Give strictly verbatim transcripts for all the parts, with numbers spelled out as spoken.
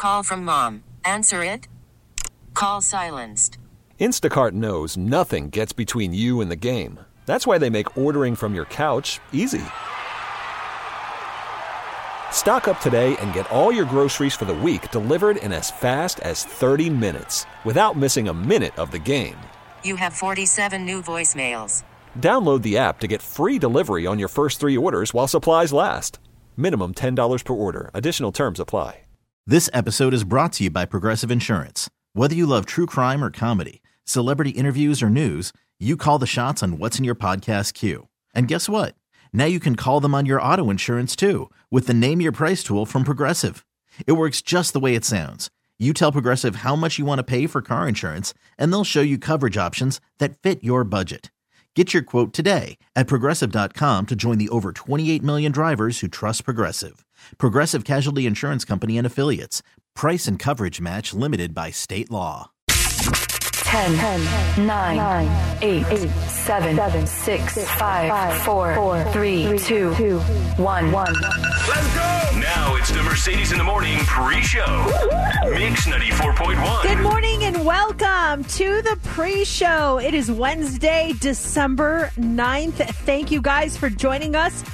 Call from mom. Answer it. Call silenced. Instacart knows nothing gets between you and the game. That's why they make ordering from your couch easy. Stock up today and get all your groceries for the week delivered in as fast as thirty minutes without missing a minute of the game. You have forty-seven new voicemails. Download the app to get free delivery on your first three orders while supplies last. Minimum ten dollars per order. Additional terms apply. This episode is brought to you by Progressive Insurance. Whether you love true crime or comedy, celebrity interviews or news, you call the shots on what's in your podcast queue. And guess what? Now you can call them on your auto insurance too with the Name Your Price tool from Progressive. It works just the way it sounds. You tell Progressive how much you want to pay for car insurance, and they'll show you coverage options that fit your budget. Get your quote today at Progressive dot com to join the over twenty-eight million drivers who trust Progressive. Progressive Casualty Insurance Company and Affiliates. Price and coverage match limited by state law. ten, nine, eight, seven, six, five, four, three, two, one. Let's go! Now it's the Mercedes in the Morning pre-show. Mix ninety-four point one. Good morning and welcome to the pre-show. It is Wednesday, December ninth. Thank you guys for joining us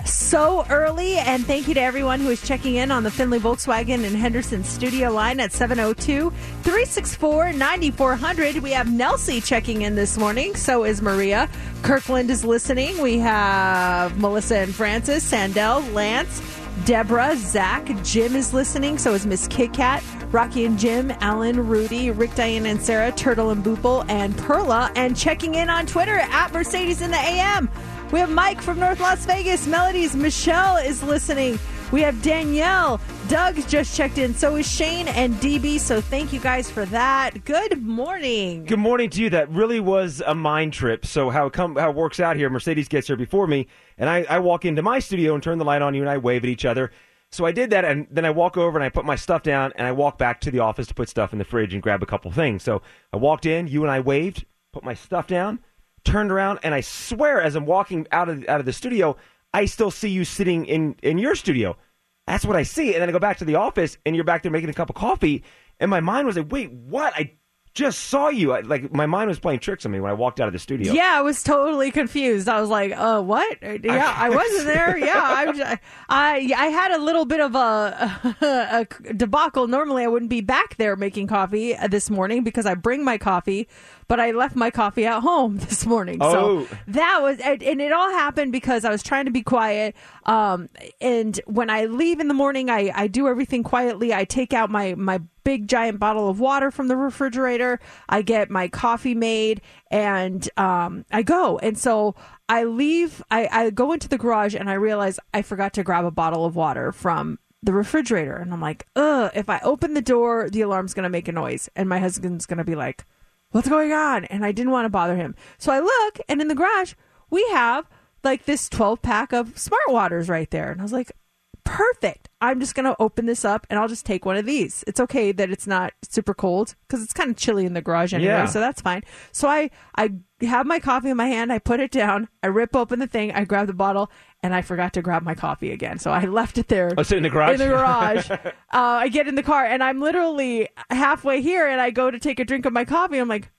so early, and thank you to everyone who is checking in on the Findlay Volkswagen and Henderson studio line at seven oh two, three six four, nine four zero zero. We have Nelsie checking in this morning. So is Maria. Kirkland is listening. We have Melissa and Francis, Sandell, Lance, Deborah, Zach. Jim is listening. So is Miss Kit Kat, Rocky and Jim, Alan, Rudy, Rick, Diane, and Sarah, Turtle and Boople, and Perla. And checking in on Twitter at Mercedes in the A M. We have Mike from North Las Vegas. Melodies. Michelle is listening. We have Danielle. Doug just checked in. So is Shane and D B. So thank you guys for that. Good morning. Good morning to you. That really was a mind trip. So how it, come, how it works out here, Mercedes gets here before me, and I, I walk into my studio and turn the light on you, and I wave at each other. So I did that, and then I walk over and I put my stuff down, and I walk back to the office to put stuff in the fridge and grab a couple things. So I walked in, you and I waved, put my stuff down, turned around, and I swear as I'm walking out of out of the studio, I still see you sitting in, in your studio. That's what I see. And then I go back to the office, and you're back there making a cup of coffee, and my mind was like, wait, what? I just saw you. I, like, my mind was playing tricks on me when I walked out of the studio. Yeah, I was totally confused. I was like, uh, what? Yeah, I wasn't there. Yeah, I, I, I had a little bit of a, a, a debacle. Normally, I wouldn't be back there making coffee this morning because I bring my coffee, but I left my coffee at home this morning. Oh. So that was, and it all happened because I was trying to be quiet. Um, and when I leave in the morning, I, I do everything quietly. I take out my, my big giant bottle of water from the refrigerator. I get my coffee made, and um, I go. And so I leave, I, I go into the garage, and I realize I forgot to grab a bottle of water from the refrigerator. And I'm like, ugh, if I open the door, the alarm's going to make a noise. And my husband's going to be like, what's going on? And I didn't want to bother him. So I look, and in the garage, we have like this twelve pack of Smart Waters right there. And I was like, perfect. I'm just going to open this up, and I'll just take one of these. It's okay that it's not super cold because it's kind of chilly in the garage anyway, Yeah. so that's fine. So I, I have my coffee in my hand. I put it down. I rip open the thing. I grab the bottle, and I forgot to grab my coffee again. So I left it there. Oh, so in the garage? In the garage. uh, I get in the car, and I'm literally halfway here, and I go to take a drink of my coffee. I'm like,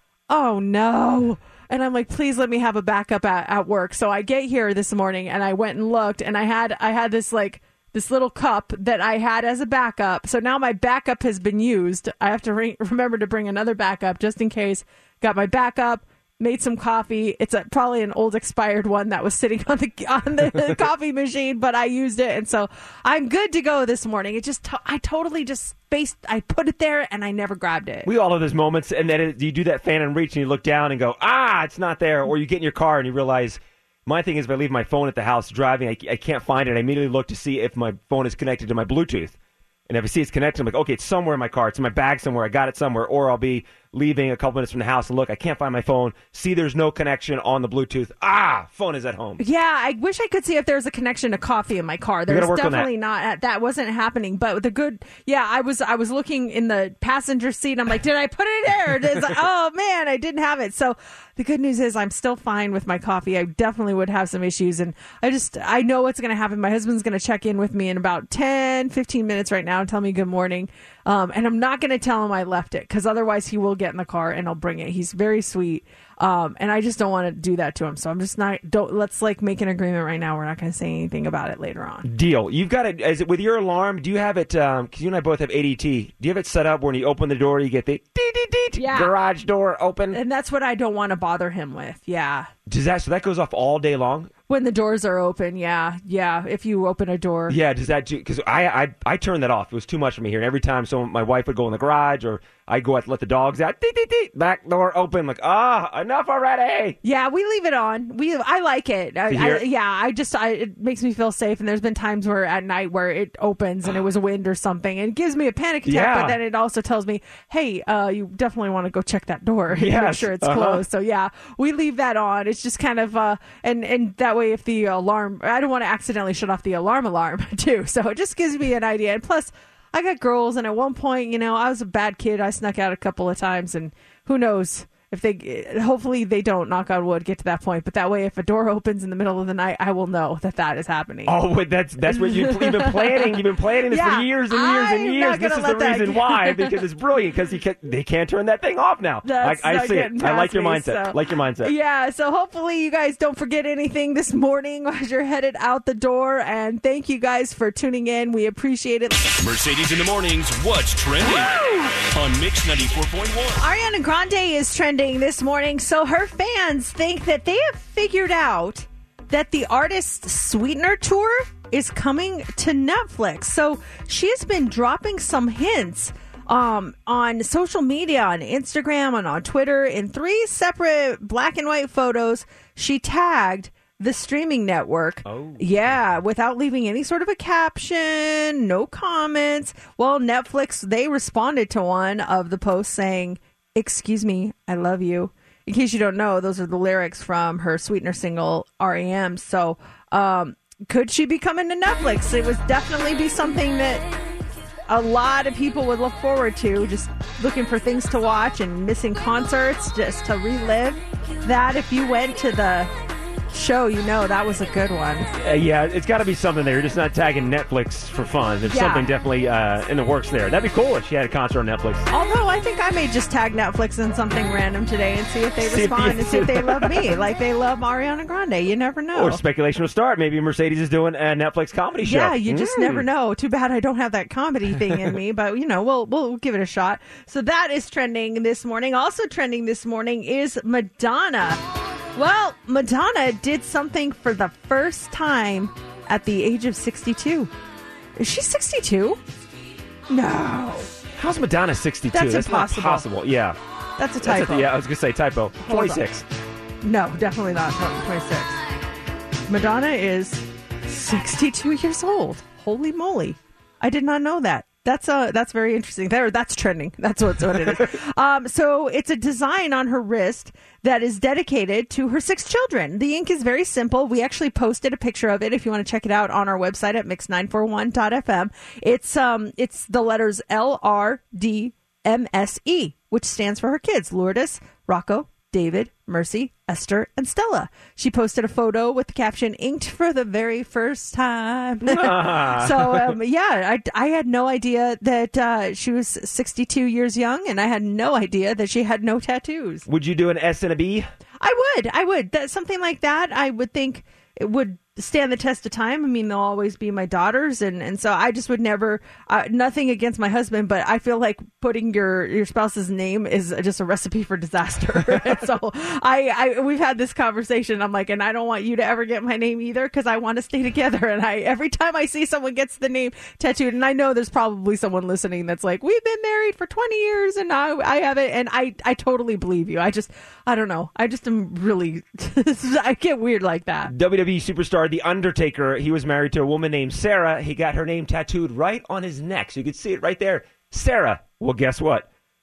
oh, no. And I'm like, please let me have a backup at, at work. So I get here this morning, and I went and looked, and I had I had this like this little cup that I had as a backup. So now my backup has been used. I have to re- remember to bring another backup just in case. Got my backup, made some coffee. It's a, probably an old expired one that was sitting on the on the coffee machine, but I used it, and so I'm good to go this morning. It just to- I totally just spaced. I put it there, and I never grabbed it. We all have those moments, and then it, you do that fan and reach, and you look down and go, ah, it's not there. Or you get in your car and you realize. My thing is, if I leave my phone at the house driving, I, I can't find it. I immediately look to see if my phone is connected to my Bluetooth. And if I see it's connected, I'm like, okay, it's somewhere in my car. It's in my bag somewhere. I got it somewhere. Or I'll be leaving a couple minutes from the house and look, I can't find my phone. See, there's no connection on the Bluetooth. Ah, phone is at home. Yeah, I wish I could see if there's a connection to coffee in my car. There's definitely not. That wasn't happening. But the good, yeah, I was I was looking in the passenger seat. I'm like, did I put it there? It's like, oh man, I didn't have it. So the good news is I'm still fine with my coffee. I definitely would have some issues, and I just I know what's going to happen. My husband's going to check in with me in about ten, fifteen minutes right now and tell me good morning. Um, and I'm not going to tell him I left it, because otherwise he will get in the car and I'll bring it. He's very sweet. Um, and I just don't want to do that to him. So I'm just not, don't, let's like make an agreement right now. We're not going to say anything about it later on. Deal. You've got it, is it with your alarm, do you have it, um, cause you and I both have A D T. Do you have it set up when you open the door, you get the dee dee dee, yeah. garage door open? And that's what I don't want to bother him with. Yeah. Does that, so that goes off all day long? When the doors are open, yeah, yeah. If you open a door, yeah. Does that do? Because I, I I turned that off. It was too much for me here. And every time someone, my wife would go in the garage, or I go out to let the dogs out, dee, dee, dee, back door open. Like, ah, oh, enough already. Yeah, we leave it on. We I like it. I, I, yeah, I just I, it makes me feel safe. And there's been times where at night where it opens and it was wind or something, and it gives me a panic attack. Yeah. But then it also tells me, hey, uh, you definitely want to go check that door and yes. make sure it's uh-huh. closed. So yeah, we leave that on. It's just kind of uh, and and that way if the alarm. I don't want to accidentally shut off the alarm alarm too. So it just gives me an idea. And plus, I got girls, and at one point, you know, I was a bad kid. I snuck out a couple of times, and who knows if they, hopefully they don't, knock on wood, get to that point. But that way, if a door opens in the middle of the night, I will know that that is happening. Oh, but that's that's what you've, you've been planning. You've been planning this yeah, for years and years and I'm years. This is the reason get... why, because it's brilliant. Because you can, they can't turn that thing off now. That's I, I see it. I like your me, mindset. So. Like your mindset. Yeah. So hopefully you guys don't forget anything this morning as you're headed out the door. And thank you guys for tuning in. We appreciate it. Mercedes in the mornings. What's trending Woo! On Mix ninety-four point one? Ariana Grande is trending this morning. So her fans think that they have figured out that the artist's Sweetener tour is coming to Netflix. So she has been dropping some hints um, on social media, on Instagram and on Twitter. In three separate black and white photos, she tagged the streaming network. Oh. Yeah, without leaving any sort of a caption, no comments. Well, Netflix, they responded to one of the posts saying, "Excuse me, I love you." In case you don't know, those are the lyrics from her Sweetener single, R E M. So, um, could she be coming to Netflix? It would definitely be something that a lot of people would look forward to, just looking for things to watch and missing concerts, just to relive that. If you went to the show, you know that was a good one. Uh, yeah, it's got to be something there. You're just not tagging Netflix for fun. There's yeah. something definitely uh, in the works there. That'd be cool if she had a concert on Netflix. Although I think I may just tag Netflix in something random today and see if they see respond if you, and see if they love me like they love Ariana Grande. You never know. Or speculation will start. Maybe Mercedes is doing a Netflix comedy show. Yeah, you just mm. never know. Too bad I don't have that comedy thing in me, but you know, we'll we'll give it a shot. So that is trending this morning. Also trending this morning is Madonna. Well, Madonna did something for the first time at the age of sixty-two. Is she sixty-two? No. How's Madonna sixty-two? That's, That's impossible. not possible. Yeah. That's a That's typo. a, yeah, I was going to say typo. Hold twenty-six. on. No, definitely not twenty-six. Madonna is sixty-two years old. Holy moly. I did not know that. That's uh, that's very interesting. There, that's trending. That's what, what it is. um, so it's a design on her wrist that is dedicated to her six children. The ink is very simple. We actually posted a picture of it if you want to check it out on our website at mix nine four one dot f m. It's um, it's the letters L R D M S E, which stands for her kids: Lourdes, Rocco, David, Mercy, Esther, and Stella. She posted a photo with the caption, "Inked for the very first time." So, um, yeah, I, I had no idea that uh, she was sixty-two years young, and I had no idea that she had no tattoos. Would you do an S and a B? I would. I would. That, something like that, I would think it would stand the test of time. I mean, they'll always be my daughters, and, and so I just would never, uh, nothing against my husband, but I feel like putting your, your spouse's name is just a recipe for disaster. So I, I, we've had this conversation. I'm like, and I don't want you to ever get my name either, because I want to stay together. And I, every time I see someone gets the name tattooed, and I know there's probably someone listening that's like, we've been married for twenty years and I, I have it. And I, I totally believe you. I just, I don't know. I just am really, I get weird like that. W W E superstar The Undertaker, he was married to a woman named Sarah. He got her name tattooed right on his neck. So you could see it right there. Sarah. Well, guess what?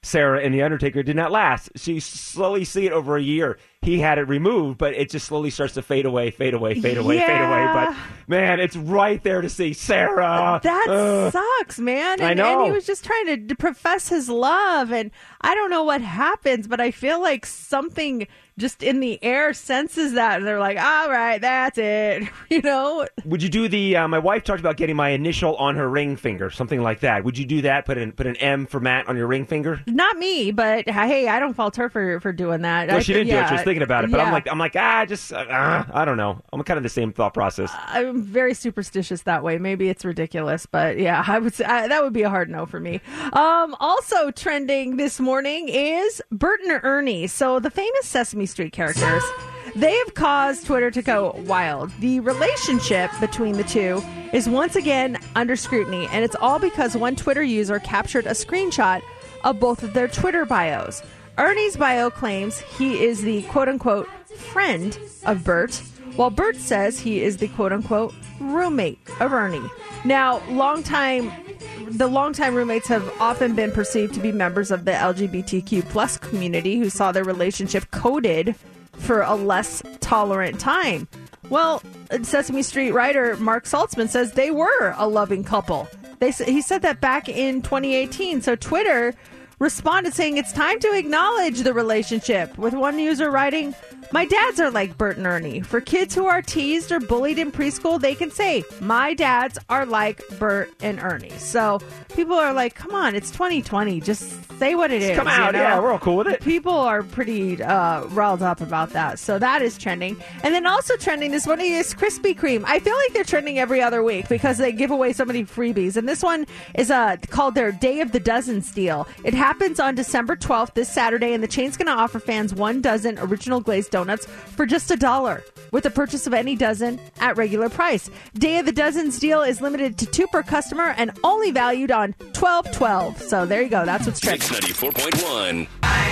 Sarah and The Undertaker did not last. So you slowly see it over a year. He had it removed, but it just slowly starts to fade away, fade away, fade away, yeah. fade away. But, man, it's right there to see Sarah. That uh, sucks, man. And, I know. And he was just trying to d- profess his love. And I don't know what happens, but I feel like something just in the air senses that. And they're like, all right, that's it. You know? Would you do the, uh, my wife talked about getting my initial on her ring finger, something like that. Would you do that? Put an, put an M for Matt on your ring finger? Not me, but hey, I don't fault her for, for doing that. Well, I she th- didn't do yeah, it. She was thinking about it. But yeah. I'm like, I'm like, ah, just, uh, I don't know. I'm kind of the same thought process. I'm very superstitious that way. Maybe it's ridiculous, but yeah, I would say I, that would be a hard no for me. Um, also trending this morning is Bert and Ernie. So the famous Sesame Street characters, they have caused Twitter to go wild. The relationship between the two is once again under scrutiny, and it's all because one Twitter user captured a screenshot of both of their Twitter bios. Ernie's bio claims he is the quote-unquote friend of Bert, while Bert says he is the quote-unquote roommate of Ernie. Now, longtime, the longtime roommates have often been perceived to be members of the L G B T Q plus community who saw their relationship coded for a less tolerant time. Well, Sesame Street writer Mark Saltzman says they were a loving couple. They He said that back in twenty eighteen. So Twitter responded saying it's time to acknowledge the relationship, with one user writing, "My dads are like Bert and Ernie. For kids who are teased or bullied in preschool, they can say, my dads are like Bert and Ernie." So people are like, come on, it's twenty twenty. Just say what it is. Come out. You know? Yeah, we're all cool with it. People are pretty uh, riled up about that. So that is trending. And then also trending this morning is Krispy Kreme. I feel like they're trending every other week because they give away so many freebies. And this one is uh, called their Day of the Dozens deal. It happens on December twelfth, this Saturday, and the chain's going to offer fans one dozen original glazed donuts for just a dollar with the purchase of any dozen at regular price. Day of the Dozens deal is limited to two per customer and only valued on twelve twelve. So there you go. That's what's trending. Mix ninety-four point one.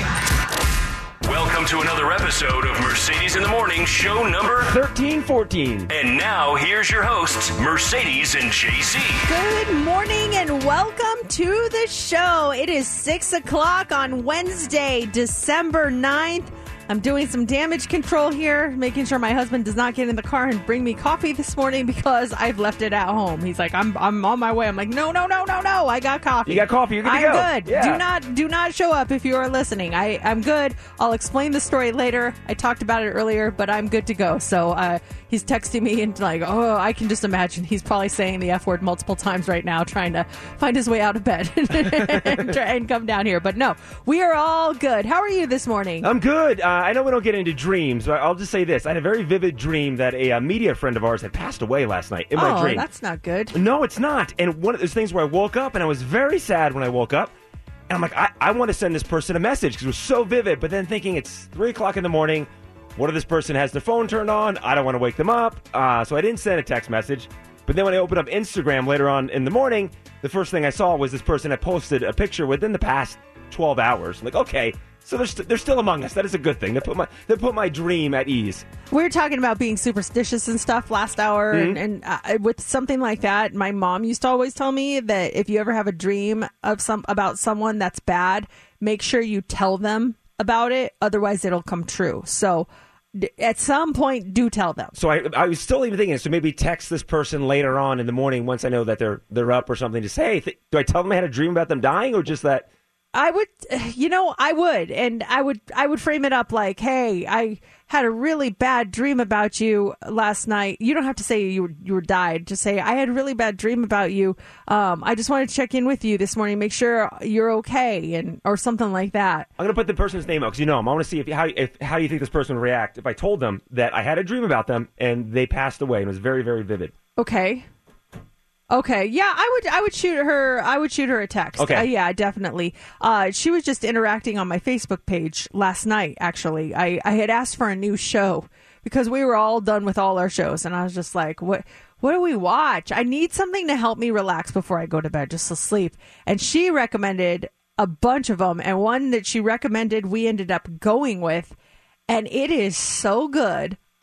Welcome to another episode of Mercedes in the Morning, show number thirteen fourteen. And now, here's your hosts, Mercedes and J C. Good morning and welcome to the show. It is six o'clock on Wednesday, December ninth. I'm doing some damage control here, making sure my husband does not get in the car and bring me coffee this morning because I've left it at home. He's like, I'm I'm on my way. I'm like, no, no, no, no, no. I got coffee. You got coffee. You're good to I'm go. good. Yeah. Do not do not show up if you are listening. I, I'm good. I'll explain the story later. I talked about it earlier, but I'm good to go. So uh, he's texting me and like, oh, I can just imagine he's probably saying the F word multiple times right now, trying to find his way out of bed and, try, and come down here. But no, we are all good. How are you this morning? I'm good. Uh, I know we don't get into dreams, but I'll just say this. I had a very vivid dream that a, uh media friend of ours had passed away last night in my oh, dream. That's not good. No, it's not. And one of those things where I woke up and I was very sad when I woke up. And I'm like, I, I want to send this person a message because it was so vivid. But then thinking it's three o'clock in the morning. What if this person has their phone turned on? I don't want to wake them up. Uh, so I didn't send a text message. But then when I opened up Instagram later on in the morning, the first thing I saw was this person had posted a picture within the past twelve hours. I'm like, okay. So they're, st- they're still among us. That is a good thing. They put my they put my dream at ease. We were talking about being superstitious and stuff last hour, Mm-hmm. and, and uh, with something like that, my mom used to always tell me that if you ever have a dream of some about someone that's bad, make sure you tell them about it. Otherwise, it'll come true. So d- at some point, do tell them. So I I was still even thinking, so maybe text this person later on in the morning once I know that they're they're up or something to say, hey, th- do I tell them I had a dream about them dying or just that? I would, you know, I would, and I would, I would frame it up like, "Hey, I had a really bad dream about you last night." You don't have to say you were, you were died. Just say, "I had a really bad dream about you. Um, I just wanted to check in with you this morning, make sure you're okay," and or something like that. I'm gonna put the person's name out because you know them. I want to see if how if how do you think this person would react if I told them that I had a dream about them and they passed away and it was very very vivid. Okay. Okay, yeah, I would I would shoot her I would shoot her a text. Okay. Uh, yeah, definitely. Uh, she was just interacting on my Facebook page last night, actually. I, I had asked for a new show because we were all done with all our shows, and I was just like, what what do we watch? I need something to help me relax before I go to bed, just to sleep. And she recommended a bunch of them, and one that she recommended we ended up going with, and it is so good.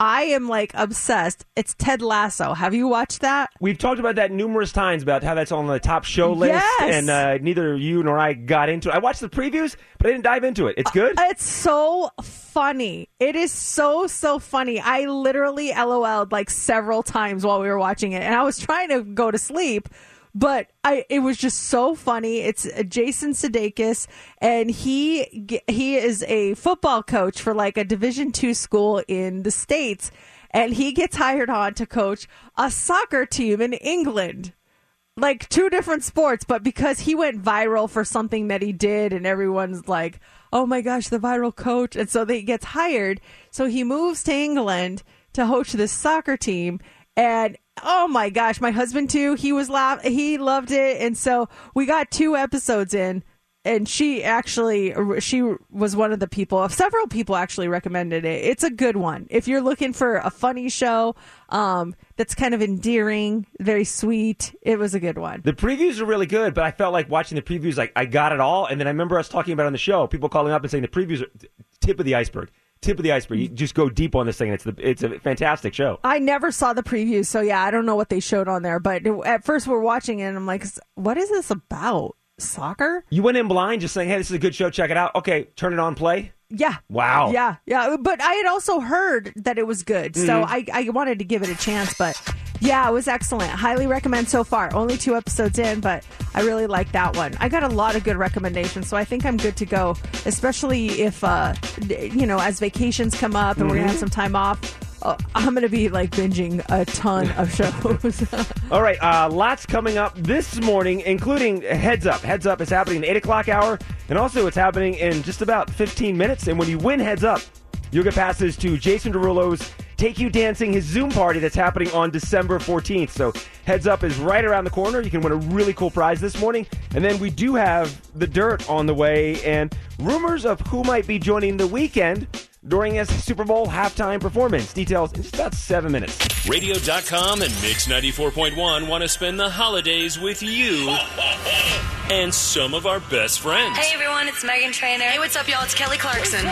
I am like obsessed. It's Ted Lasso. Have you watched that? We've talked about that numerous times about how that's on the top show list, Yes. and uh, neither you nor I got into it. I watched the previews, but I didn't dive into it. It's good? Uh, It's so funny. It is so, so funny. I literally LOL'd like several times while we were watching it, and I was trying to go to sleep. But I, it was just so funny. It's Jason Sudeikis, and he he is a football coach for like a Division two school in the States, and he gets hired on to coach a soccer team in England. Like two different sports, but because he went viral for something that he did, and everyone's like, oh my gosh, the viral coach. And so he gets hired. So he moves to England to coach this soccer team. And oh my gosh, my husband too, he was laugh he loved it. And so we got two episodes in, and she actually she was one of the people, several people actually recommended it. It's a good one. If you're looking for a funny show um that's kind of endearing, very sweet, it was a good one. The previews are really good, but I felt like watching the previews, like I got it all. And then I remember us talking about it on the show, people calling up and saying the previews are tip of the iceberg. Tip of the iceberg. You just go deep on this thing. It's the, it's a fantastic show. I never saw the previews, so yeah, I don't know what they showed on there. But at first we're watching it, and I'm like, what is this about? Soccer? You went in blind just saying, hey, this is a good show, check it out. Okay, turn it on, play. Yeah. Wow. Yeah, yeah. But I had also heard that it was good, so mm-hmm. I, I wanted to give it a chance. But yeah, it was excellent. Highly recommend so far. Only two episodes in, but I really like that one. I got a lot of good recommendations, so I think I'm good to go, especially if, uh, you know, as vacations come up and mm-hmm. we're going to have some time off. Uh, I'm going to be like binging a ton of shows. All right, uh, lots coming up this morning, including Heads Up. Heads Up is happening in the eight o'clock hour, and also it's happening in just about fifteen minutes. And when you win Heads Up, you'll get passes to Jason Derulo's Take You Dancing, his Zoom party that's happening on December fourteenth. So Heads Up is right around the corner. You can win a really cool prize this morning. And then we do have the dirt on the way and rumors of who might be joining the weekend during his Super Bowl halftime performance. Details in just about seven minutes. radio dot com and Mix ninety-four point one want to spend the holidays with you and some of our best friends. Hey everyone, it's Megan Trainor. Hey, what's up y'all? It's Kelly Clarkson.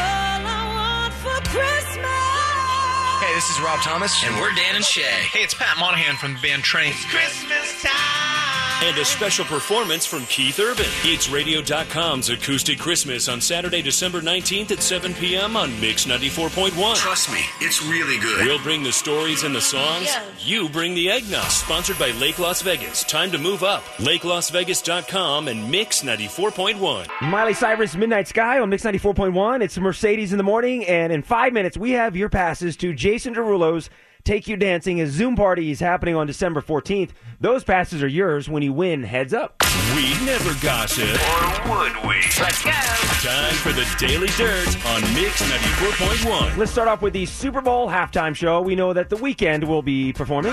Hey, this is Rob Thomas. And we're Dan and Shay. Hey, it's Pat Monahan from the band Train. It's Christmas time. And a special performance from Keith Urban. It's radio dot com's Acoustic Christmas on Saturday, December nineteenth at seven p.m. on Mix ninety-four point one. Trust me, it's really good. We'll bring the stories and the songs. Yeah. You bring the eggnog. Sponsored by Lake Las Vegas. Time to move up. lake las vegas dot com and Mix ninety-four point one. Miley Cyrus, Midnight Sky on Mix ninety-four point one. It's Mercedes in the morning, and in five minutes we have your passes to Jason Derulo's Take You Dancing. His Zoom party is happening on December fourteenth. Those passes are yours when you win Heads Up. We'd never gossip. Or would we? Let's go. Time for the Daily Dirt on Mix ninety-four point one. Let's start off with the Super Bowl halftime show. We know that The Weeknd will be performing.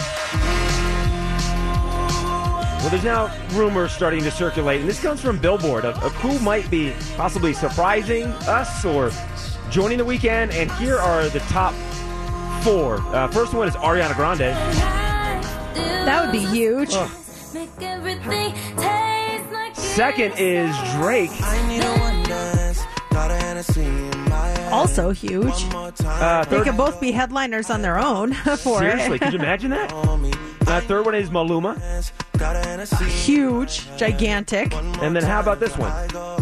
Well, there's now rumors starting to circulate, and this comes from Billboard, of, of who might be possibly surprising us or joining The Weeknd, and here are the top four. Uh, first one is Ariana Grande. That would be huge. Oh. Second is Drake. Also huge. Uh, they could both be headliners on their own for Seriously, it. could you imagine that? Uh, third one is Maluma. Huge, gigantic. And then how about this one?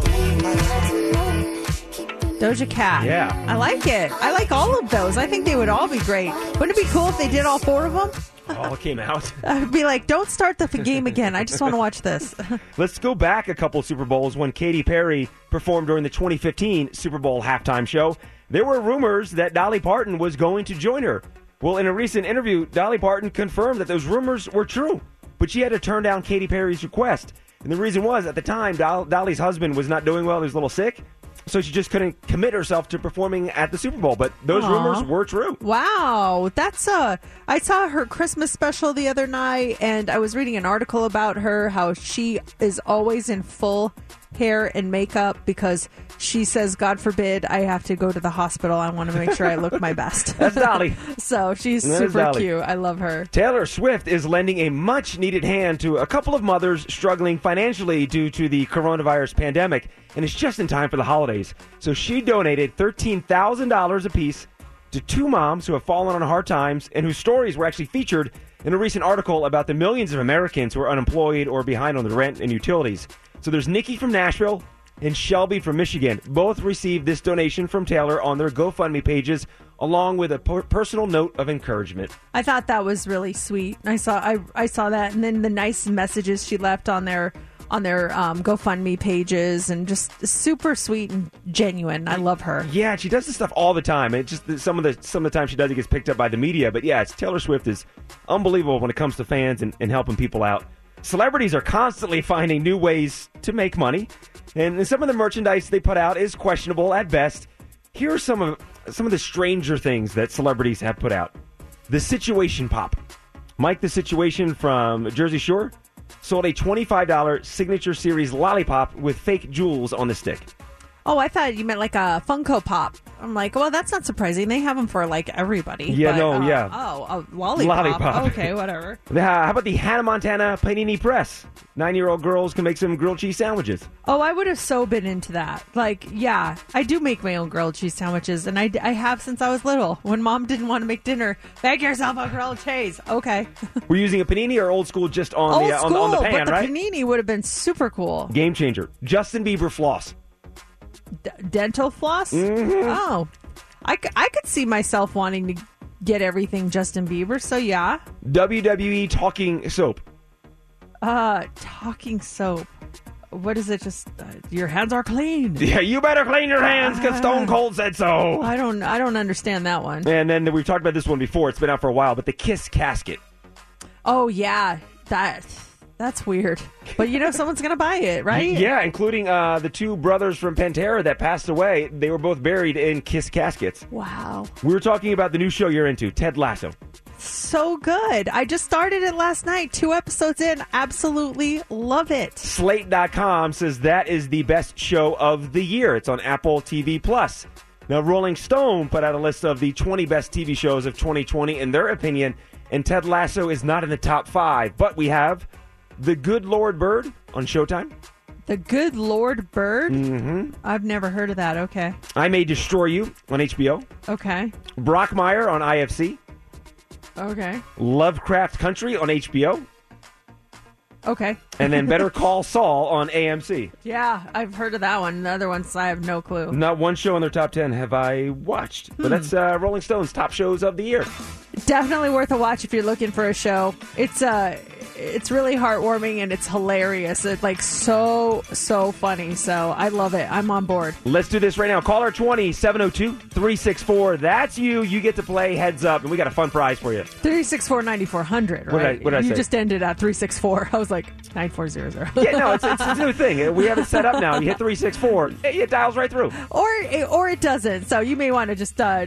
Doja Cat. Yeah. I like it. I like all of those. I think they would all be great. Wouldn't it be cool if they did all four of them? All came out. I'd be like, don't start the game again. I just want to watch this. Let's go back a couple Super Bowls when Katy Perry performed during the twenty fifteen Super Bowl halftime show. There were rumors that Dolly Parton was going to join her. Well, in a recent interview, Dolly Parton confirmed that those rumors were true, but she had to turn down Katy Perry's request. And the reason was, at the time, Doll- Dolly's husband was not doing well. He was a little sick. So she just couldn't commit herself to performing at the Super Bowl. But those Aww. rumors were true. Wow. That's uh I saw her Christmas special the other night, and I was reading an article about her, how she is always in full hair and makeup because she says, God forbid, I have to go to the hospital. I want to make sure I look my best. That's Dolly. So she's That is super Dolly. cute. I love her. Taylor Swift is lending a much-needed hand to a couple of mothers struggling financially due to the coronavirus pandemic, and it's just in time for the holidays. So she donated thirteen thousand dollars apiece to two moms who have fallen on hard times and whose stories were actually featured in a recent article about the millions of Americans who are unemployed or behind on the rent and utilities. So there's Nikki from Nashville and Shelby from Michigan. Both received this donation from Taylor on their GoFundMe pages, along with a per- personal note of encouragement. I thought that was really sweet. I saw I, I saw that, and then the nice messages she left on their on their um, GoFundMe pages, and just super sweet and genuine. I love her. Yeah, she does this stuff all the time. It just some of the some of the time she does it gets picked up by the media. But yeah, it's Taylor Swift is unbelievable when it comes to fans and, and helping people out. Celebrities are constantly finding new ways to make money, and some of the merchandise they put out is questionable at best. Here are some of some of the stranger things that celebrities have put out. The Situation Pop. Mike the Situation from Jersey Shore sold a twenty-five dollars Signature Series lollipop with fake jewels on the stick. Oh, I thought you meant like a Funko Pop. I'm like, well, that's not surprising. They have them for like everybody. Yeah, but, no, uh, yeah. Oh, a lollipop. Lollipop. Okay, whatever. Uh, how about the Hannah Montana Panini Press? Nine-year-old girls can make some grilled cheese sandwiches. Oh, I would have so been into that. Like, yeah, I do make my own grilled cheese sandwiches, and I, I have since I was little. When Mom didn't want to make dinner, make yourself a grilled cheese. Okay. We're using a panini or old school just on Old the uh, on, school, the- on the pan, but the right? panini would have been super cool. Game changer. Justin Bieber floss. D- dental floss? Mhm. Oh, I, c- I could see myself wanting to get everything Justin Bieber, so yeah. W W E talking soap. Uh, talking soap. What is it? Just uh, your hands are clean. Yeah, you better clean your hands because Stone Cold said so. I don't. I don't understand that one. And then we've talked about this one before. It's been out for a while, but the Kiss casket. Oh yeah, that that's weird. But you know, someone's gonna buy it, right? Yeah, including uh, the two brothers from Pantera that passed away. They were both buried in Kiss caskets. Wow. We were talking about the new show you're into, Ted Lasso. So good. I just started it last night. Two episodes in. Absolutely love it. Slate dot com says that is the best show of the year. It's on Apple T V Plus. Now, Rolling Stone put out a list of the twenty best T V shows of twenty twenty in their opinion, and Ted Lasso is not in the top five. But we have The Good Lord Bird on Showtime. The Good Lord Bird? Mm-hmm. I've never heard of that. Okay. I May Destroy You on H B O. Okay. Brockmire on I F C. Okay. Lovecraft Country on H B O. Okay. And then Better Call Saul on A M C. Yeah, I've heard of that one. The other ones, I have no clue. Not one show in their top ten have I watched. But Hmm. that's uh, Rolling Stone's top shows of the year. Definitely worth a watch if you're looking for a show. It's uh it's really heartwarming and it's hilarious. It's like so so funny. So I love it. I'm on board. Let's do this right now. Caller twenty, seven oh two, three six four. That's you. You get to play Heads Up, and we got a fun prize for you. three six four, nine four hundred, right? What did I- what did I you say? just ended at three six four. I was like nine four zero zero. Yeah, no, it's, it's, it's a new thing. We have it set up now. You hit three six four, it dials right through. Or or it doesn't. So you may want to just uh,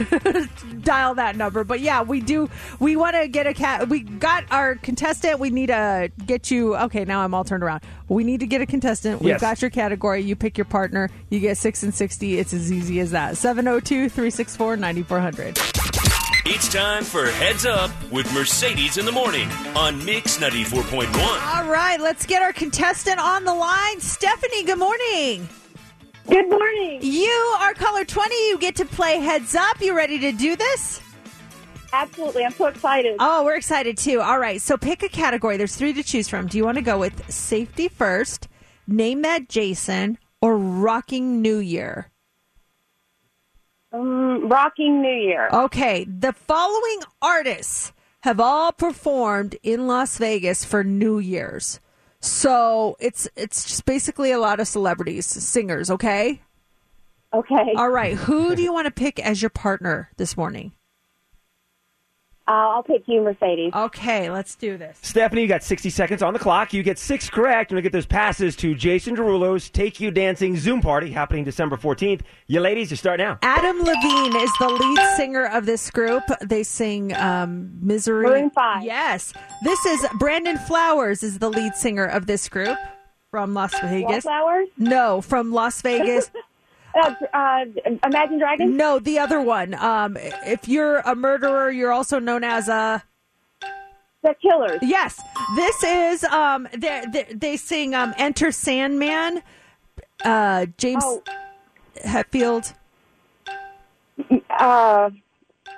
dial that number. But yeah, we do. We want to get a cat. We got our contestant. We need to get you. Okay, now I'm all turned around. We need to get a contestant. We've Yes. got your category. You pick your partner. You get six and sixty. It's as easy as that. seven oh two, three six four, nine four hundred. It's time for Heads Up with Mercedes in the Morning on Mix ninety-four point one. All right, let's get our contestant on the line. Stephanie, good morning. Good morning. You are caller twenty. You get to play Heads Up. You ready to do this? Absolutely. I'm so excited. Oh, we're excited too. All right. So pick a category. There's three to choose from. Do you want to go with Safety First, Name That Jason, or Rocking New Year? Um, Rocking New Year. Okay. The following artists have all performed in Las Vegas for New Year's. So it's it's just basically a lot of celebrities, singers, okay? Okay. All right. Who do you want to pick as your partner this morning? Uh, I'll pick you, Mercedes. Okay, let's do this. Stephanie, you got sixty seconds on the clock. You get six correct, and we get those passes to Jason Derulo's Take You Dancing Zoom Party happening December fourteenth. You ladies, you start now. Adam Levine is the lead singer of this group. They sing um, Misery. Maroon five. Yes. This is Brandon Flowers is the lead singer of this group from Las Vegas. Wallflowers? No, from Las Vegas. Uh, uh, Imagine Dragons? No, the other one. Um, if you're a murderer, you're also known as a... The Killers. Yes. This is... Um, they, they, they sing um, Enter Sandman. Uh, James Oh. Hetfield. Uh,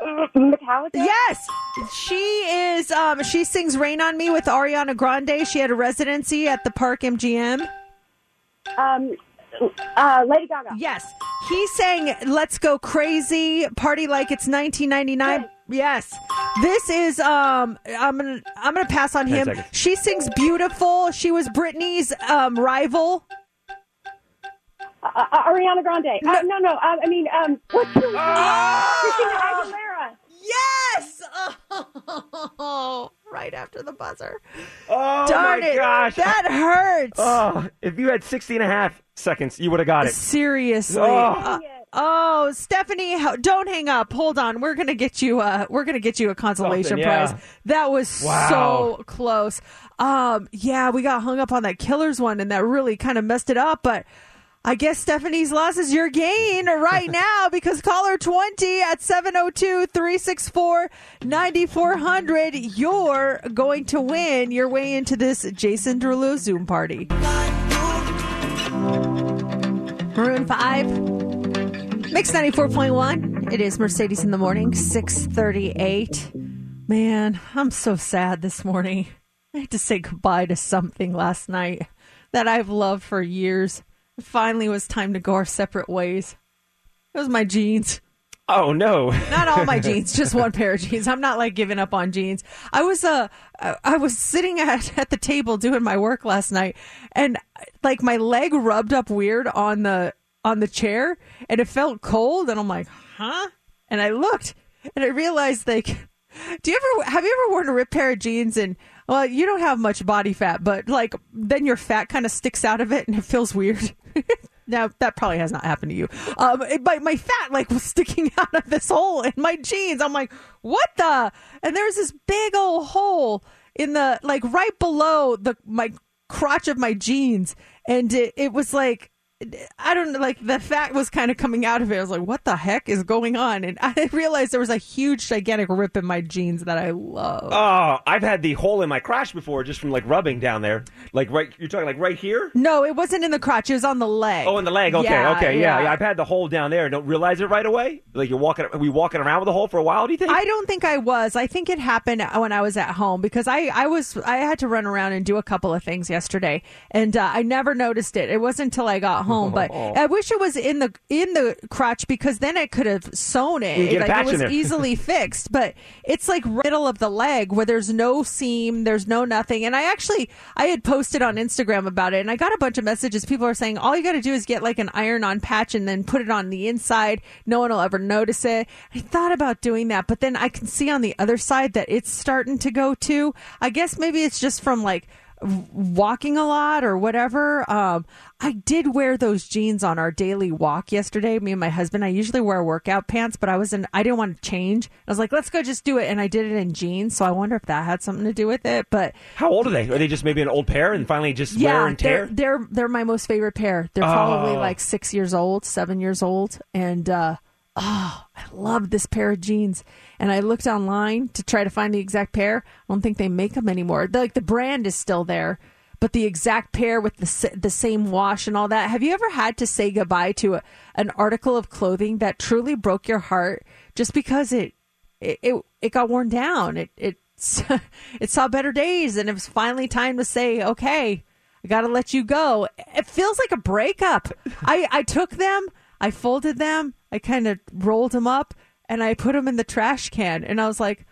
Metallica? Yes, she is. Um, she sings "Rain on Me" with Ariana Grande. She had a residency at the Park M G M. Um, uh, Lady Gaga. Yes, he sang "Let's Go Crazy," "Party Like It's nineteen ninety-nine." Yes, this is. Um, I'm gonna. I'm gonna pass on him. seconds. She sings "Beautiful." She was Britney's um, rival. Uh, uh, Ariana Grande. Uh, no, no. Uh, I mean, um, what's her name? Christina Aguilera. Yes! Oh, right after the buzzer. Oh, Darn my it. gosh. That hurts. Oh, if you had sixty and a half seconds, you would have got it. Seriously. Oh. Uh, oh, Stephanie, ho- don't hang up. Hold on. We're going to get you uh we're going to get you a consolation Something, yeah. prize. That was Wow. so close. Um yeah, we got hung up on that Killers one and that really kind of messed it up, but I guess Stephanie's loss is your gain right now because caller twenty at seven oh two, three six four, nine four zero zero, you're going to win your way into this Jason Derulo Zoom party. Maroon five, Mix ninety-four point one. It is Mercedes in the Morning, six thirty-eight. Man, I'm so sad this morning. I had to say goodbye to something last night that I've loved for years. It finally was time to go our separate ways. It was my jeans. Oh, no. Not all my jeans, just one pair of jeans. I'm not like giving up on jeans. I was uh, I I was sitting at, at the table doing my work last night, and like my leg rubbed up weird on the on the chair, and it felt cold, and I'm like, huh? And I looked, and I realized like, do you ever have you ever worn a ripped pair of jeans and well, you don't have much body fat, but like then your fat kind of sticks out of it, and it feels weird. Now, that probably has not happened to you. Um, it, my, my fat, like, was sticking out of this hole in my jeans. I'm like, what the? And there's this big old hole in the, like, right below the my crotch of my jeans. And it, it was like, I don't know, like, the fat was kind of coming out of it. I was like, what the heck is going on? And I realized there was a huge, gigantic rip in my jeans that I love. Oh, I've had the hole in my crotch before just from, like, rubbing down there. Like, right, you're talking, like, right here? No, it wasn't in the crotch. It was on the leg. Oh, in the leg. Okay, Yeah, okay, yeah. yeah. yeah. I've had the hole down there. Don't realize it right away? Like, you're walking, are we walking around with a hole for a while, do you think? I don't think I was. I think it happened when I was at home because I, I was I had to run around and do a couple of things yesterday, and uh, I never noticed it. It wasn't until I got home, but I wish it was in the in the crotch because then I could have sewn it. You can get a Like patch it was in there. easily fixed, but it's like middle of the leg where there's no seam, there's no nothing. And I actually I had posted on Instagram about it, and I got a bunch of messages. People are saying all you got to do is get like an iron-on patch and then put it on the inside. No one will ever notice it. I thought about doing that, but then I can see on the other side that it's starting to go too. I guess maybe it's just from like walking a lot or whatever. Um, I did wear those jeans on our daily walk yesterday. Me and my husband, I usually wear workout pants, but I was in, I didn't want to change. I was like, let's go just do it. And I did it in jeans. So I wonder if that had something to do with it, but How old are they? Are they just maybe an old pair and finally just yeah, wear and tear? they're, they're, they're my most favorite pair. They're probably Oh. like six years old, seven years old. And, uh, oh, I love this pair of jeans. And I looked online to try to find the exact pair. I don't think they make them anymore. They're, like the brand is still there, but the exact pair with the s- the same wash and all that. Have you ever had to say goodbye to a, an article of clothing that truly broke your heart just because it it it, it got worn down? It it it saw better days, and it was finally time to say, okay, I got to let you go. It feels like a breakup. I I took them, I folded them, I kind of rolled them up, and I put them in the trash can. And I was like,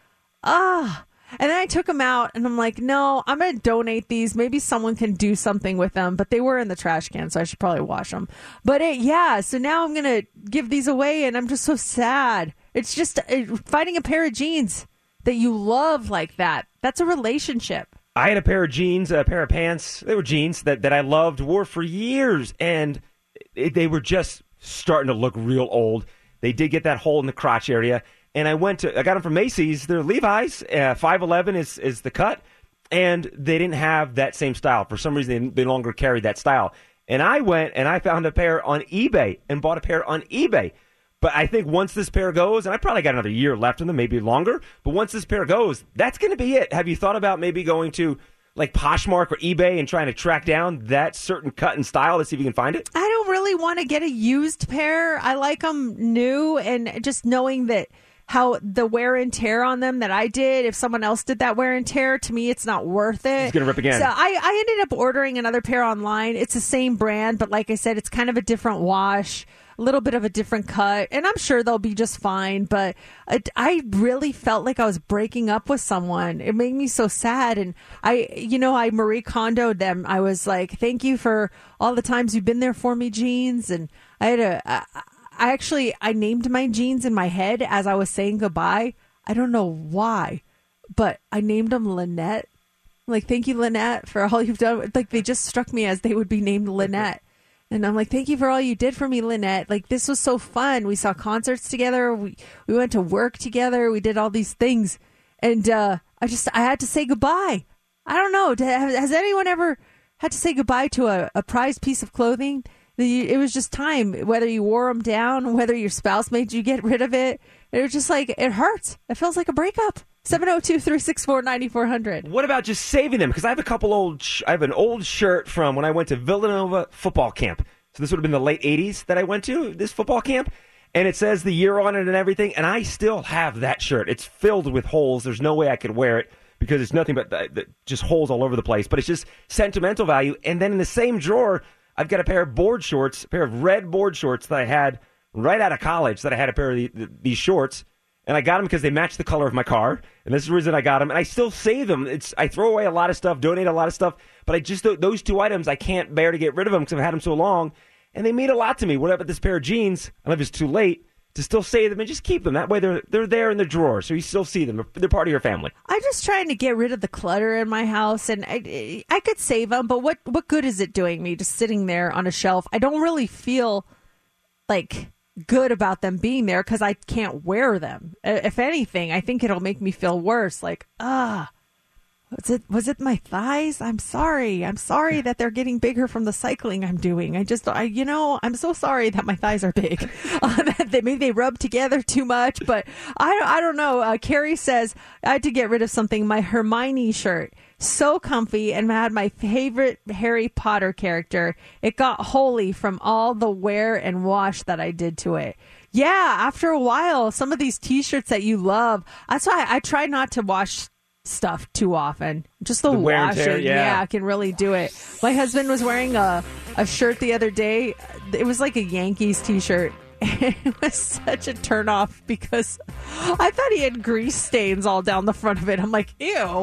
ah. And then I took them out, and I'm like, no, I'm going to donate these. Maybe someone can do something with them. But they were in the trash can, so I should probably wash them. But it, yeah, so now I'm going to give these away, and I'm just so sad. It's just uh, finding a pair of jeans that you love like that. That's a relationship. I had a pair of jeans, a pair of pants. They were jeans that, that I loved, wore for years, and it, they were just starting to look real old. They did get that hole in the crotch area, and I went to I got them from Macy's. They're Levi's. Uh, five eleven is is the cut, and they didn't have that same style. For some reason, they no longer carried that style. And I went and I found a pair on eBay and bought a pair on eBay. But I think once this pair goes, and I probably got another year left in them, maybe longer, but once this pair goes, that's going to be it. Have you thought about maybe going to like Poshmark or eBay and trying to track down that certain cut and style to see if you can find it? I don't really want to get a used pair. I like them new, and just knowing that how the wear and tear on them that I did, if someone else did that wear and tear, to me, it's not worth it. It's going to rip again. So I, I ended up ordering another pair online. It's the same brand, but like I said, it's kind of a different wash, a little bit of a different cut, and I'm sure they'll be just fine. But I, I really felt like I was breaking up with someone. It made me so sad. And I, you know, I Marie Kondoed them. I was like, thank you for all the times you've been there for me, jeans. And I had a, I, I actually, I named my jeans in my head as I was saying goodbye. I don't know why, but I named them Lynette. Like, thank you, Lynette, for all you've done. Like, they just struck me as they would be named Lynette. And I'm like, thank you for all you did for me, Lynette. Like, this was so fun. We saw concerts together. We we went to work together. We did all these things. And uh, I just, I had to say goodbye. I don't know. Has anyone ever had to say goodbye to a, a prized piece of clothing? It was just time, whether you wore them down, whether your spouse made you get rid of it. It was just like, it hurts. It feels like a breakup. seven oh two, three six four, nine four hundred. What about just saving them? Because I have a couple old, sh- I have an old shirt from when I went to Villanova football camp. So this would have been the late eighties that I went to, this football camp. And it says the year on it and everything. And I still have that shirt. It's filled with holes. There's no way I could wear it because it's nothing but the, the, just holes all over the place. But it's just sentimental value. And then in the same drawer, I've got a pair of board shorts, a pair of red board shorts that I had right out of college, that I had a pair of the, the, these shorts. And I got them because they match the color of my car. And this is the reason I got them. And I still save them. It's I throw away a lot of stuff, donate a lot of stuff. But I just, those two items, I can't bear to get rid of them because I've had them so long. And they mean a lot to me. What about this pair of jeans? I don't know if it's too late to still save them and just keep them. That way they're they're there in the drawer. So you still see them. They're part of your family. I'm just trying to get rid of the clutter in my house. And I, I could save them. But what, what good is it doing me just sitting there on a shelf? I don't really feel like good about them being there because I can't wear them. If anything, I think it'll make me feel worse. Like, ah, was it was it my thighs? I'm sorry. I'm sorry that they're getting bigger from the cycling I'm doing. I just, I, you know, I'm so sorry that my thighs are big. uh, that they, maybe they rub together too much, but I, I don't know. Uh, Carrie says I had to get rid of something. My Hermione shirt. So comfy and had my favorite Harry Potter character. It got holy from all the wear and wash that I did to it. Yeah, after a while, some of these T-shirts that you love, that's why I, I try not to wash stuff too often. Just the, the wear and washing, tear, yeah. yeah, can really do it. My husband was wearing a, a shirt the other day. It was like a Yankees T-shirt. It was such a turnoff because I thought he had grease stains all down the front of it. I'm like, ew.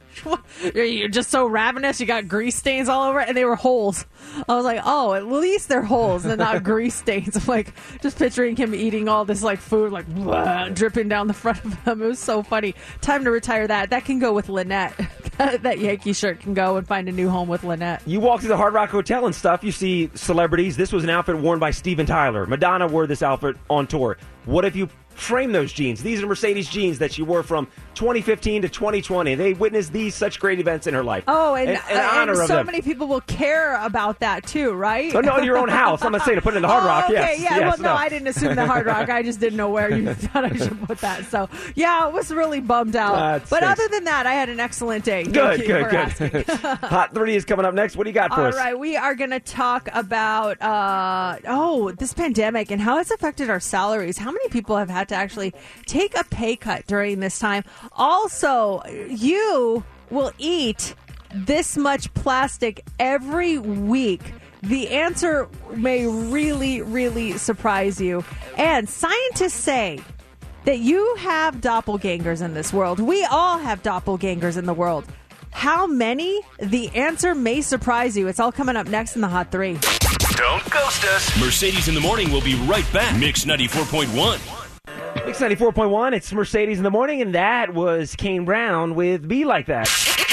You're just so ravenous. You got grease stains all over it, and they were holes. I was like, oh, at least they're holes and not grease stains. I'm like, just picturing him eating all this like food, like blah, dripping down the front of him. It was so funny. Time to retire that. That can go with Lynette. That Yankee shirt can go and find a new home with Lynette. You walk to the Hard Rock Hotel and stuff, you see celebrities. This was an outfit worn by Steven Tyler. Madonna wore this outfit on tour. What if you frame those jeans? These are Mercedes jeans that she wore from twenty fifteen to twenty twenty. They witnessed these such great events in her life. Oh, and, in, in uh, honor and of so them. many people will care about that too, right? Oh, no, in your own house. I'm not saying to put it in the Hard Rock. Oh, okay, yes, yeah. yes, well, no, no, I didn't assume the Hard Rock. I just didn't know where you thought I should put that. So, yeah, I was really bummed out. Uh, but stinks. other than that, I had an excellent day. Thank Good, you good, for good. asking. Hot three is coming up next. What do you got for All us? right, we are going to talk about, uh, oh, this pandemic and how it's affected our salaries. How many people have had to actually take a pay cut during this time? Also, you will eat this much plastic every week. The answer may really, really surprise you. And scientists say that you have doppelgangers in this world. We all have doppelgangers in the world. How many? The answer may surprise you. It's all coming up next in the Hot Three. Don't ghost us. Mercedes in the Morning will be right back. Mix ninety-four point one. Mix ninety-four point one, it's Mercedes in the Morning, and that was Kane Brown with Be Like That.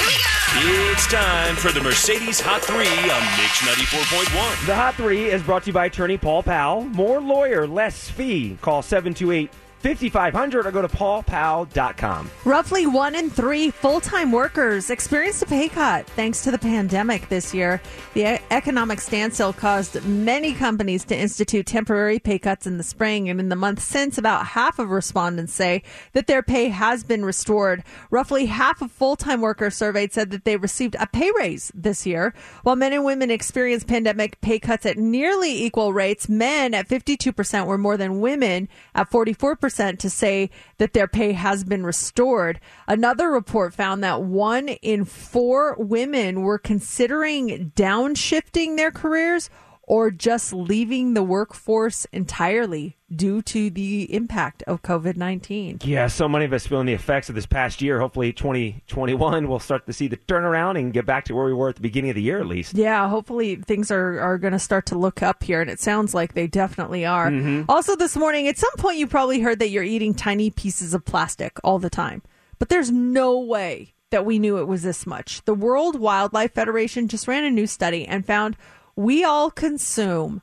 It's time for the Mercedes Hot three on Mix ninety-four point one. The Hot three is brought to you by attorney Paul Powell. More lawyer, less fee. Call seven two eight, five five zero zero or go to paul powell dot com. Roughly one in three full-time workers experienced a pay cut thanks to the pandemic this year. The economic standstill caused many companies to institute temporary pay cuts in the spring, and in the month since, about half of respondents say that their pay has been restored. Roughly half of full-time workers surveyed said that they received a pay raise this year. While men and women experienced pandemic pay cuts at nearly equal rates, men at fifty-two percent were more than women at forty-four percent. percent to say that their pay has been restored. Another report found that one in four women were considering downshifting their careers or just leaving the workforce entirely due to the impact of COVID nineteen. Yeah, so many of us feeling the effects of this past year. Hopefully twenty twenty-one we'll start to see the turnaround and get back to where we were at the beginning of the year at least. Yeah, hopefully things are, are going to start to look up here, and it sounds like they definitely are. Mm-hmm. Also this morning, at some point you probably heard that you're eating tiny pieces of plastic all the time. But there's no way that we knew it was this much. The World Wildlife Federation just ran a new study and found we all consume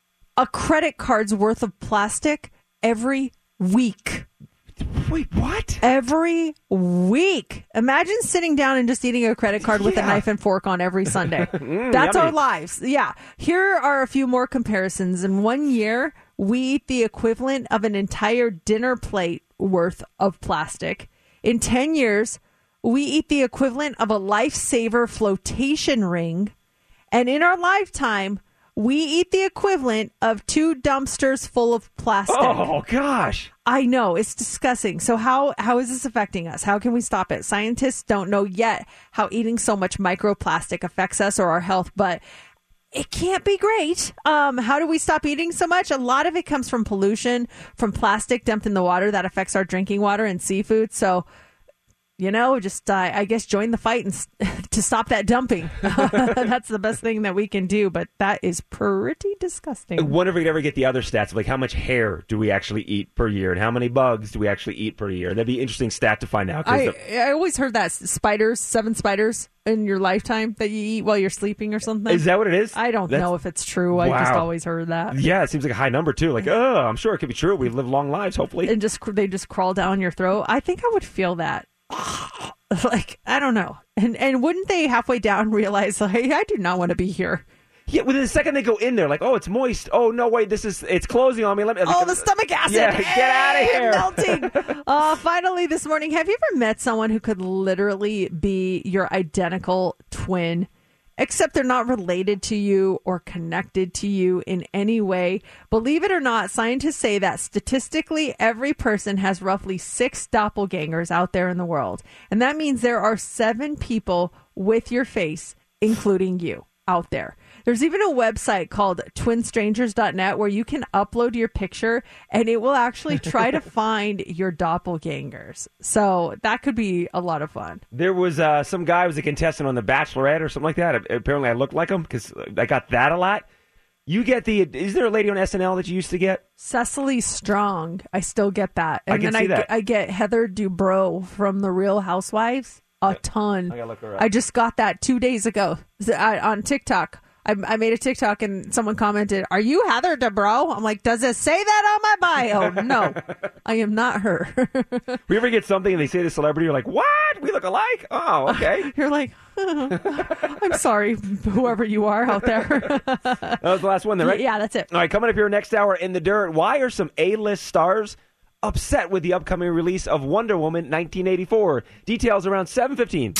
a credit card's worth of plastic every week. Wait, what? Every week. Imagine sitting down and just eating a credit card with Yeah. a knife and fork on every Sunday. Mm, That's yummy. our lives. Yeah. Here are a few more comparisons. In one year, we eat the equivalent of an entire dinner plate worth of plastic. In ten years, we eat the equivalent of a lifesaver flotation ring. And in our lifetime, we eat the equivalent of two dumpsters full of plastic. Oh, gosh. I know. It's disgusting. So how, how is this affecting us? How can we stop it? Scientists don't know yet how eating so much microplastic affects us or our health, but it can't be great. Um, how do we stop eating so much? A lot of it comes from pollution, from plastic dumped in the water that affects our drinking water and seafood. So, you know, just, uh, I guess, join the fight and s- to stop that dumping. That's the best thing that we can do. But that is pretty disgusting. I wonder if we'd ever get the other stats of like how much hair do we actually eat per year and how many bugs do we actually eat per year. That'd be an interesting stat to find out. 'cause I, the- I always heard that spiders, seven spiders in your lifetime that you eat while you're sleeping or something. Is that what it is? I don't That's- know if it's true. I just Wow. always heard that. Yeah, it seems like a high number too. Like, oh, I'm sure it could be true. We live long lives, hopefully. And just they just crawl down your throat. I think I would feel that. Like, I don't know. And and wouldn't they halfway down realize, like, hey, I do not want to be here. Yeah, within a second they go in there, like, oh, it's moist. Oh no, wait, this is it's closing on me. Let me. Oh, the stomach acid. Yeah, get out of here. Melting. uh, finally, this morning, have you ever met someone who could literally be your identical twin, except they're not related to you or connected to you in any way? Believe it or not, scientists say that statistically, every person has roughly six doppelgangers out there in the world. And that means there are seven people with your face, including you, out there. There's even a website called twin strangers dot net where you can upload your picture and it will actually try to find your doppelgangers. So that could be a lot of fun. There was uh, some guy who was a contestant on The Bachelorette or something like that. Apparently, I looked like him because I got that a lot. You get the. Is there a lady on S N L that you used to get? Cecily Strong. I still get that. And I can then see I, that. Get, I get Heather Dubrow from The Real Housewives. A ton. I gotta look her up. I just got that two days ago I, on TikTok. I, I made a TikTok and someone commented, "Are you Heather Dubrow?" I'm like, "Does it say that on my bio?" No, I am not her. We ever get something and they say the celebrity, you're like, what? We look alike? Oh, okay. You're like, I'm sorry, whoever you are out there. That was the last one there, right? Yeah, that's it. All right, coming up here next hour in the dirt, why are some A-list stars upset with the upcoming release of Wonder Woman nineteen eighty-four? Details around seven fifteen.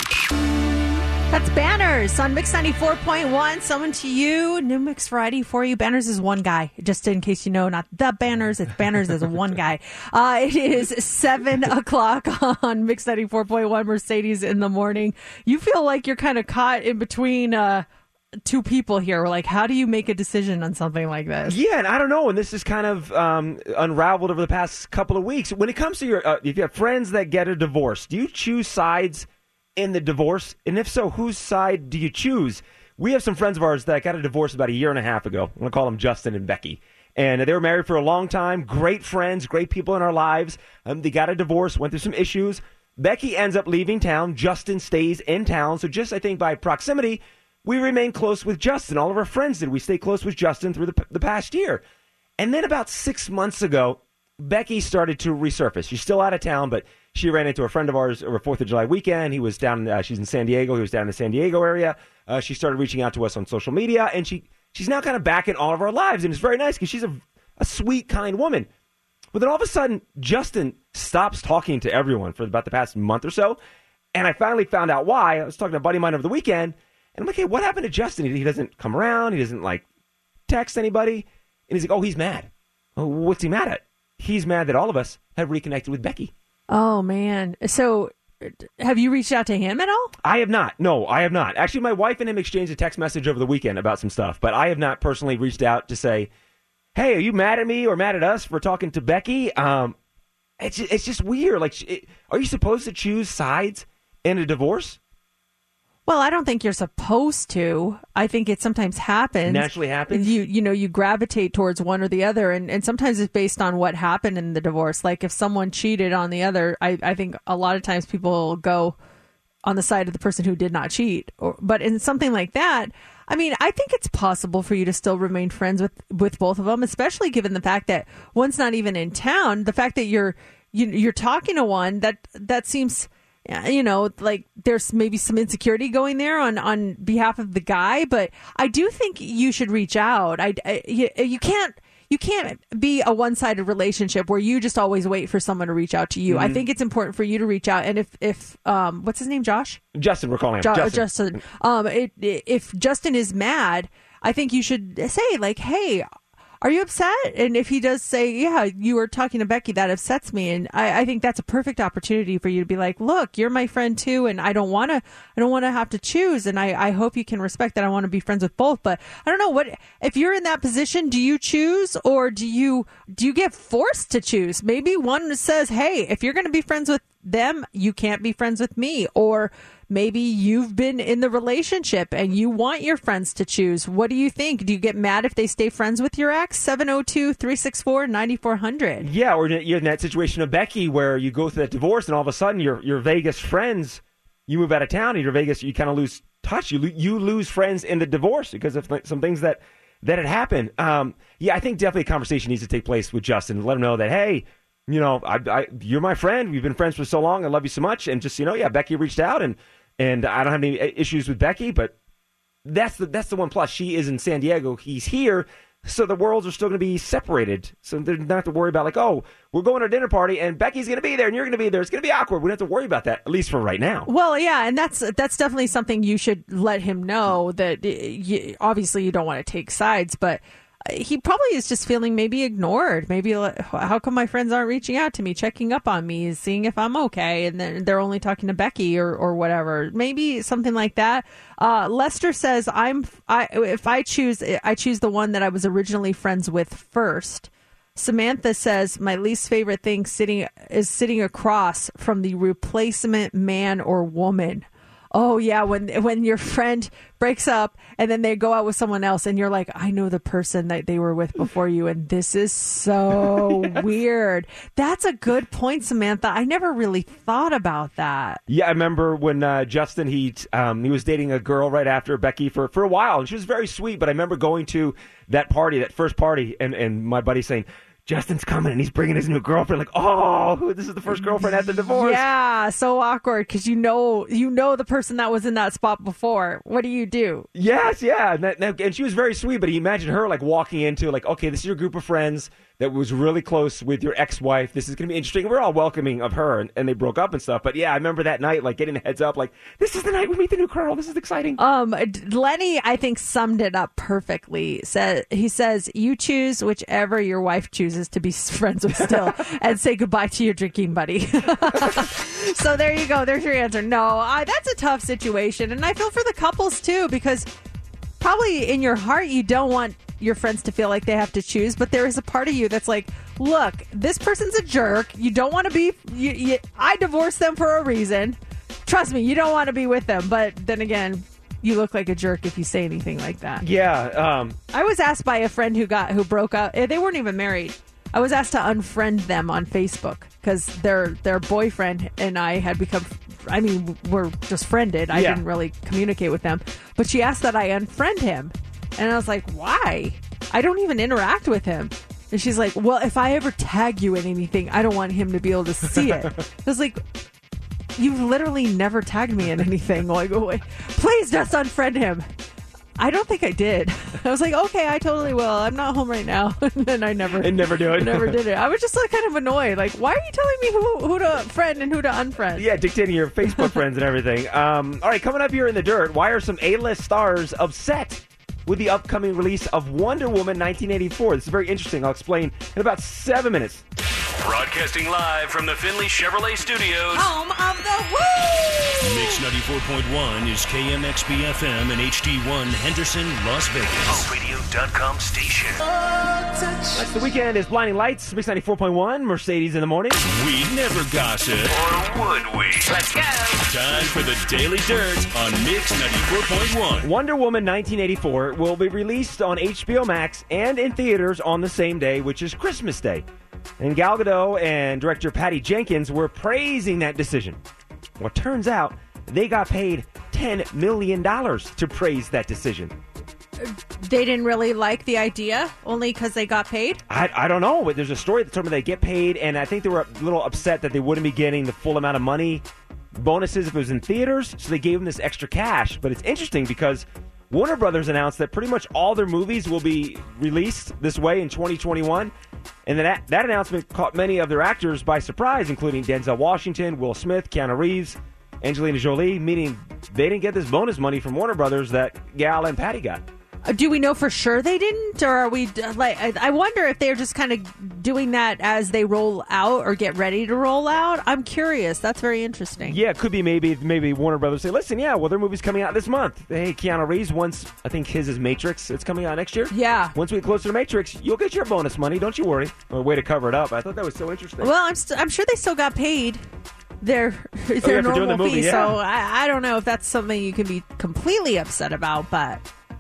That's Banners on Mix ninety-four point one. Someone to you. New mix variety for you. Banners is one guy. Just in case you know, not the Banners. It's Banners is one guy. Uh, it is seven o'clock on Mix ninety-four point one Mercedes in the morning. You feel like you're kind of caught in between uh, two people here. We're like, how do you make a decision on something like this? Yeah, and I don't know, and this is kind of um, unraveled over the past couple of weeks. When it comes to your, uh, if you have friends that get a divorce, do you choose sides in the divorce? And if so, whose side do you choose? We have some friends of ours that got a divorce about a year and a half ago. I'm going to call them Justin and Becky. And they were married for a long time, great friends, great people in our lives. Um, they got a divorce, went through some issues. Becky ends up leaving town. Justin stays in town. So just, I think, by proximity, we remain close with Justin. All of our friends did. We stayed close with Justin through the, the past year. And then about six months ago, Becky started to resurface. She's still out of town, but she ran into a friend of ours over fourth of July weekend. He was down, uh, she's in San Diego. He was down in the San Diego area. Uh, she started reaching out to us on social media, and she she's now kind of back in all of our lives. And it's very nice because she's a, a sweet, kind woman. But then all of a sudden, Justin stops talking to everyone for about the past month or so. And I finally found out why. I was talking to a buddy of mine over the weekend, and I'm like, hey, what happened to Justin? He, he doesn't come around. He doesn't, like, text anybody. And he's like, oh, he's mad. Oh, what's he mad at? he's mad that all of us have reconnected with Becky. Oh, man. So have you reached out to him at all? I have not. No, I have not. Actually, my wife and him exchanged a text message over the weekend about some stuff, but I have not personally reached out to say, hey, are you mad at me or mad at us for talking to Becky? Um, it's, it's just weird. Like, it, are you supposed to choose sides in a divorce? Well, I don't think you're supposed to. I think it sometimes happens. Naturally happens? You you know, you gravitate towards one or the other, and, and sometimes it's based on what happened in the divorce. Like if someone cheated on the other, I, I think a lot of times people go on the side of the person who did not cheat. Or, but in something like that, I mean, I think it's possible for you to still remain friends with, with both of them, especially given the fact that one's not even in town. The fact that you're you, you're talking to one, that that seems... you know, like there's maybe some insecurity going there on, on behalf of the guy, but I do think you should reach out. I, I you, you can't you can't be a one-sided relationship where you just always wait for someone to reach out to you. Mm-hmm. I think it's important for you to reach out. And if if um what's his name, Josh? Justin, we're calling him jo- Justin. Justin. Um, it, it, if Justin is mad, I think you should say like, hey, are you upset? And if he does say, yeah, you were talking to Becky, that upsets me. And I, I think that's a perfect opportunity for you to be like, look, you're my friend too. And I don't want to, I don't want to have to choose. And I, I hope you can respect that. I want to be friends with both. But I don't know what, if you're in that position, do you choose or do you, do you get forced to choose? Maybe one says, hey, if you're going to be friends with them, you can't be friends with me. Or maybe you've been in the relationship and you want your friends to choose. What do you think? Do you get mad if they stay friends with your ex? seven oh two, three six four, nine four zero zero. Yeah, or you're in that situation of Becky where you go through that divorce and all of a sudden your your Vegas friends, you move out of town and your Vegas, you kind of lose touch. You lo- you lose friends in the divorce because of th- some things that, that had happened. Um, yeah, I think definitely a conversation needs to take place with Justin. Let him know that, hey, you know, I, I, you're my friend. We've been friends for so long. I love you so much. And just, you know, yeah, Becky reached out and And I don't have any issues with Becky, but that's the that's the one plus. She is in San Diego. He's here. So the worlds are still going to be separated. So they don't have to worry about like, oh, we're going to a dinner party and Becky's going to be there and you're going to be there. It's going to be awkward. We don't have to worry about that, at least for right now. Well, yeah, and that's that's definitely something you should let him know that you, obviously you don't want to take sides, but he probably is just feeling maybe ignored. Maybe like, how come my friends aren't reaching out to me, checking up on me, seeing if I'm okay, and then they're only talking to Becky or, or whatever. Maybe something like that. Uh, Lester says, "I'm I if I choose, I choose the one that I was originally friends with first." Samantha says, "My least favorite thing sitting is sitting across from the replacement man or woman." Oh, yeah, when when your friend breaks up and then they go out with someone else and you're like, I know the person that they were with before you, and this is so yes. weird. That's a good point, Samantha. I never really thought about that. Yeah, I remember when uh, Justin, he um, he was dating a girl right after Becky for, for a while, and she was very sweet, but I remember going to that party, that first party, and, and my buddy saying, Justin's coming and he's bringing his new girlfriend. Like, oh, this is the first girlfriend after divorce. Yeah, so awkward because you know you know the person that was in that spot before. What do you do? Yes, yeah. And, that, and she was very sweet, but imagine her like walking into like, okay, this is your group of friends that was really close with your ex-wife. This is going to be interesting. We're all welcoming of her, and, and they broke up and stuff. But yeah, I remember that night, like getting the heads up, like, this is the night we meet the new girl. This is exciting. Um, Lenny, I think, summed it up perfectly. Said He says, you choose whichever your wife chooses to be friends with still and say goodbye to your drinking buddy. So there you go. There's your answer. No, I, that's a tough situation. And I feel for the couples, too, because probably in your heart, you don't want your friends to feel like they have to choose, but there is a part of you that's like, look, this person's a jerk. You don't want to be, you, you, I divorced them for a reason. Trust me, you don't want to be with them. But then again, you look like a jerk if you say anything like that. Yeah. Um, I was asked by a friend who got, who broke up. They weren't even married. I was asked to unfriend them on Facebook because their, their boyfriend and I had become, I mean, we're just friended. I Yeah. didn't really communicate with them, but she asked that I unfriend him. And I was like, why? I don't even interact with him. And she's like, well, if I ever tag you in anything, I don't want him to be able to see it. I was like, you've literally never tagged me in anything. Like, oh, wait, please just unfriend him. I don't think I did. I was like, okay, I totally will. I'm not home right now. And then I never, and never do it. never did it. I was just like kind of annoyed. Like, why are you telling me who, who to friend and who to unfriend? Yeah, dictating your Facebook friends and everything. Um, all right, coming up here in the dirt, why are some A-list stars upset with the upcoming release of Wonder Woman nineteen eighty-four? This is very interesting. I'll explain in about seven minutes. Broadcasting live from the Finley Chevrolet Studios. Home of the Woo! Mix ninety-four point one is K M X B F M and H D one Henderson, Las Vegas. Talk radio dot com station. That's the weekend is Blinding Lights, Mix ninety-four point one, Mercedes in the morning. We never gossip. Or would we? Let's go. Time for the Daily Dirt on Mix ninety-four point one. Wonder Woman nineteen eighty-four will be released on H B O Max and in theaters on the same day, which is Christmas Day. And Gal Gadot and director Patty Jenkins were praising that decision. Well, it turns out they got paid ten million dollars to praise that decision. They didn't really like the idea, only because they got paid? I, I don't know, but there's a story that told me they get paid, and I think they were a little upset that they wouldn't be getting the full amount of money bonuses if it was in theaters, so they gave them this extra cash. But it's interesting because Warner Brothers announced that pretty much all their movies will be released this way in twenty twenty-one, and that, that announcement caught many of their actors by surprise, including Denzel Washington, Will Smith, Keanu Reeves, Angelina Jolie, meaning they didn't get this bonus money from Warner Brothers that Gal and Patty got. Do we know for sure they didn't, or are we like? I wonder if they're just kind of doing that as they roll out or get ready to roll out. I'm curious. That's very interesting. Yeah, it could be maybe maybe Warner Brothers say, listen, yeah, well, their movie's coming out this month. Hey, Keanu Reeves, once I think his is Matrix. It's coming out next year. Yeah. Once we get closer to Matrix, you'll get your bonus money. Don't you worry. Or a way to cover it up. I thought that was so interesting. Well, I'm st- I'm sure they still got paid their their oh, yeah, for doing normal the movie, fee. yeah. So I, I don't know if that's something you can be completely upset about, but.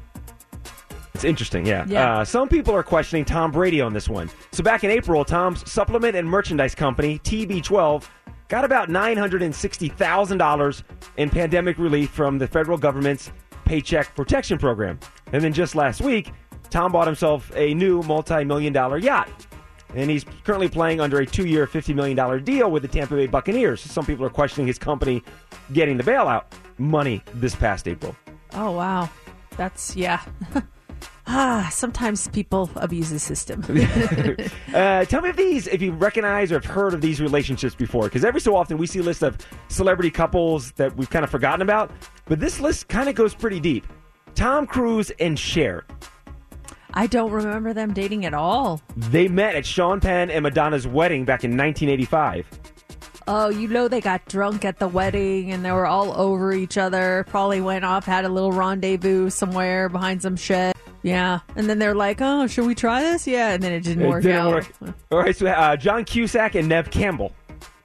It's interesting, yeah. yeah. Uh, some people are questioning Tom Brady on this one. So back in April, Tom's supplement and merchandise company, T B twelve, got about nine hundred sixty thousand dollars in pandemic relief from the federal government's Paycheck Protection Program. And then just last week, Tom bought himself a new multi-million dollar yacht. And he's currently playing under a two-year, fifty million dollars deal with the Tampa Bay Buccaneers. Some people are questioning his company getting the bailout money this past April. Oh, wow. That's, yeah. Ah, sometimes people abuse the system. uh, tell me if these, if you recognize or have heard of these relationships before, because every so often we see lists of celebrity couples that we've kind of forgotten about, but this list kind of goes pretty deep. Tom Cruise and Cher. I don't remember them dating at all. They met at Sean Penn and Madonna's wedding back in nineteen eighty-five. Oh, you know they got drunk at the wedding and they were all over each other. Probably went off, had a little rendezvous somewhere behind some shed. Yeah. And then they're like, oh, should we try this? Yeah. And then it didn't it work didn't out. Work. All right. So uh, John Cusack and Nev Campbell.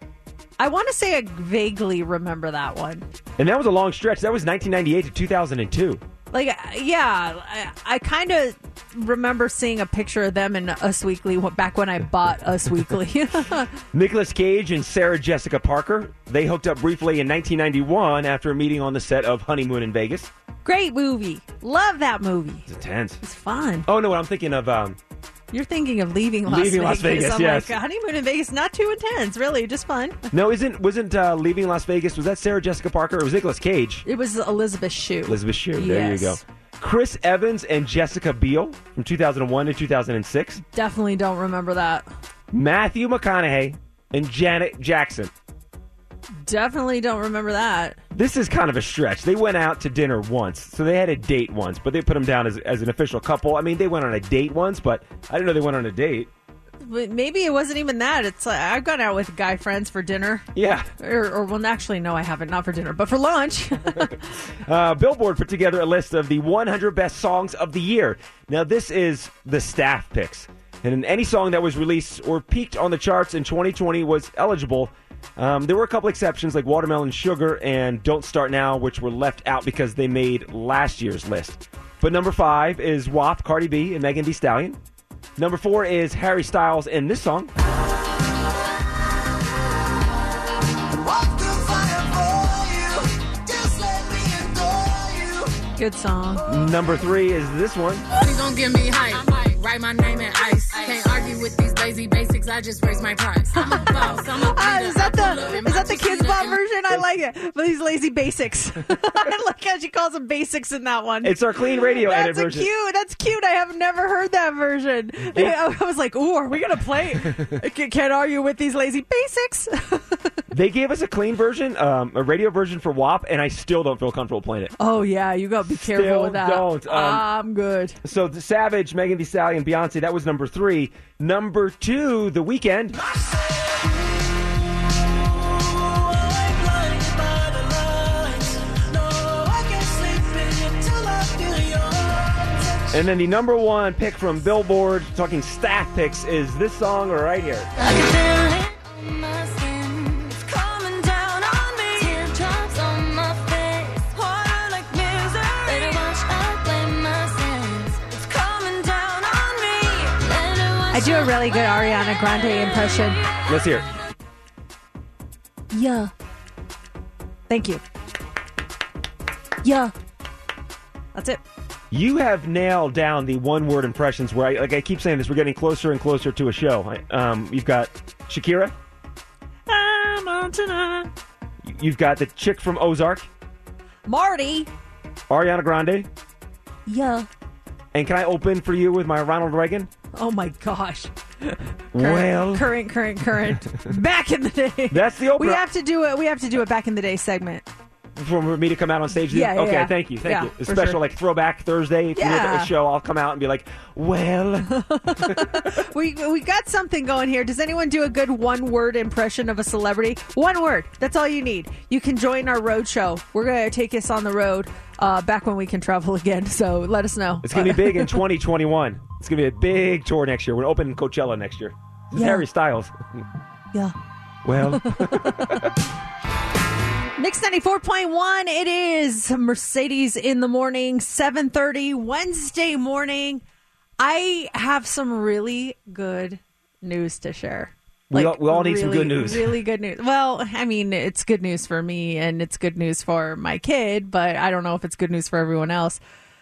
I want to say I vaguely remember that one. And that was a long stretch. That was nineteen ninety-eight to two thousand two. Like, yeah, I, I kind of remember seeing a picture of them in Us Weekly back when I bought Us Weekly. Nicolas Cage and Sarah Jessica Parker, they hooked up briefly in nineteen ninety-one after a meeting on the set of Honeymoon in Vegas. Great movie. Love that movie. It's intense. It's fun. Oh, no, I'm thinking of... Um, You're thinking of Leaving Las Leaving Vegas. Las Vegas, I'm yes. like, Honeymoon in Vegas, not too intense, really, just fun. No, isn't wasn't uh, Leaving Las Vegas, was that Sarah Jessica Parker? Or was it Nicolas Cage? It was Elizabeth Shue. Elizabeth Shue, yes. There you go. Chris Evans and Jessica Biel from two thousand one to two thousand six. Definitely don't remember that. Matthew McConaughey and Janet Jackson. Definitely don't remember that. This is kind of a stretch. They went out to dinner once, so they had a date once, but they put them down as, as an official couple. I mean, they went on a date once, but I didn't know they went on a date. But maybe it wasn't even that. It's like, I've gone out with guy friends for dinner. Yeah. Or, or well, actually, no, I haven't. Not for dinner, but for lunch. uh, Billboard put together a list of the one hundred best songs of the year. Now, this is the staff picks. And any song that was released or peaked on the charts in twenty twenty was eligible. Um, there were a couple exceptions like Watermelon Sugar and Don't Start Now, which were left out because they made last year's list. But number five is W A P, Cardi B, and Megan Thee Stallion. Number four is Harry Styles and this song. Good song. Number three is this one. Please don't give me hype. Write my name in ice. Can't argue with these lazy basics. I just raise my price. I'm a boss. I'm a ah, is that the is that the Kids Bop version? I like it. But these lazy basics. I like how she calls them basics in that one. It's our clean radio That's edit version. That's cute. That's cute. I have never heard that version. Yeah. I was like, ooh, are we gonna play? Can't argue with these lazy basics. They gave us a clean version, um, a radio version for W A P, and I still don't feel comfortable playing it. Oh yeah, you gotta be careful Still with that. Don't. Um, I'm good. So the Savage, Megan Thee Stallion, Beyonce, that was number three. Number two, The Weeknd. And then the number one pick from Billboard, talking staff picks, is this song right here. I do a really good Ariana Grande impression. Let's hear it. Yeah. Thank you. Yeah. That's it. You have nailed down the one-word impressions where, I, like I keep saying this, we're getting closer and closer to a show. I, um, you've got Shakira. I'm on tonight. You've got the chick from Ozark. Marty. Ariana Grande. Yeah. And can I open for you with my Ronald Reagan? Oh, my gosh. Current, Well. Current, current, current. Back in the day. That's the opener. We have to do it. We have to do a back in the day segment. For me to come out on stage? Yeah, yeah, Okay, yeah. thank you, thank Yeah, you. A for special, sure. like, throwback Thursday. If you look at Yeah. the show, I'll come out and be like, well. We we got something going here. Does anyone do a good one-word impression of a celebrity? One word. That's all you need. You can join our road show. We're going to take us on the road uh, back when we can travel again. So let us know. It's going to be big in twenty twenty-one. It's going to be a big tour next year. We're opening Coachella next year. This is Yeah. Harry Styles. Yeah. Well. Mix ninety-four point one, it is Mercedes in the morning, seven thirty, Wednesday morning. I have some really good news to share. We all- we all need some really, good news. Really good news. Well, I mean, it's good news for me and it's good news for my kid, but I don't know if it's good news for everyone else.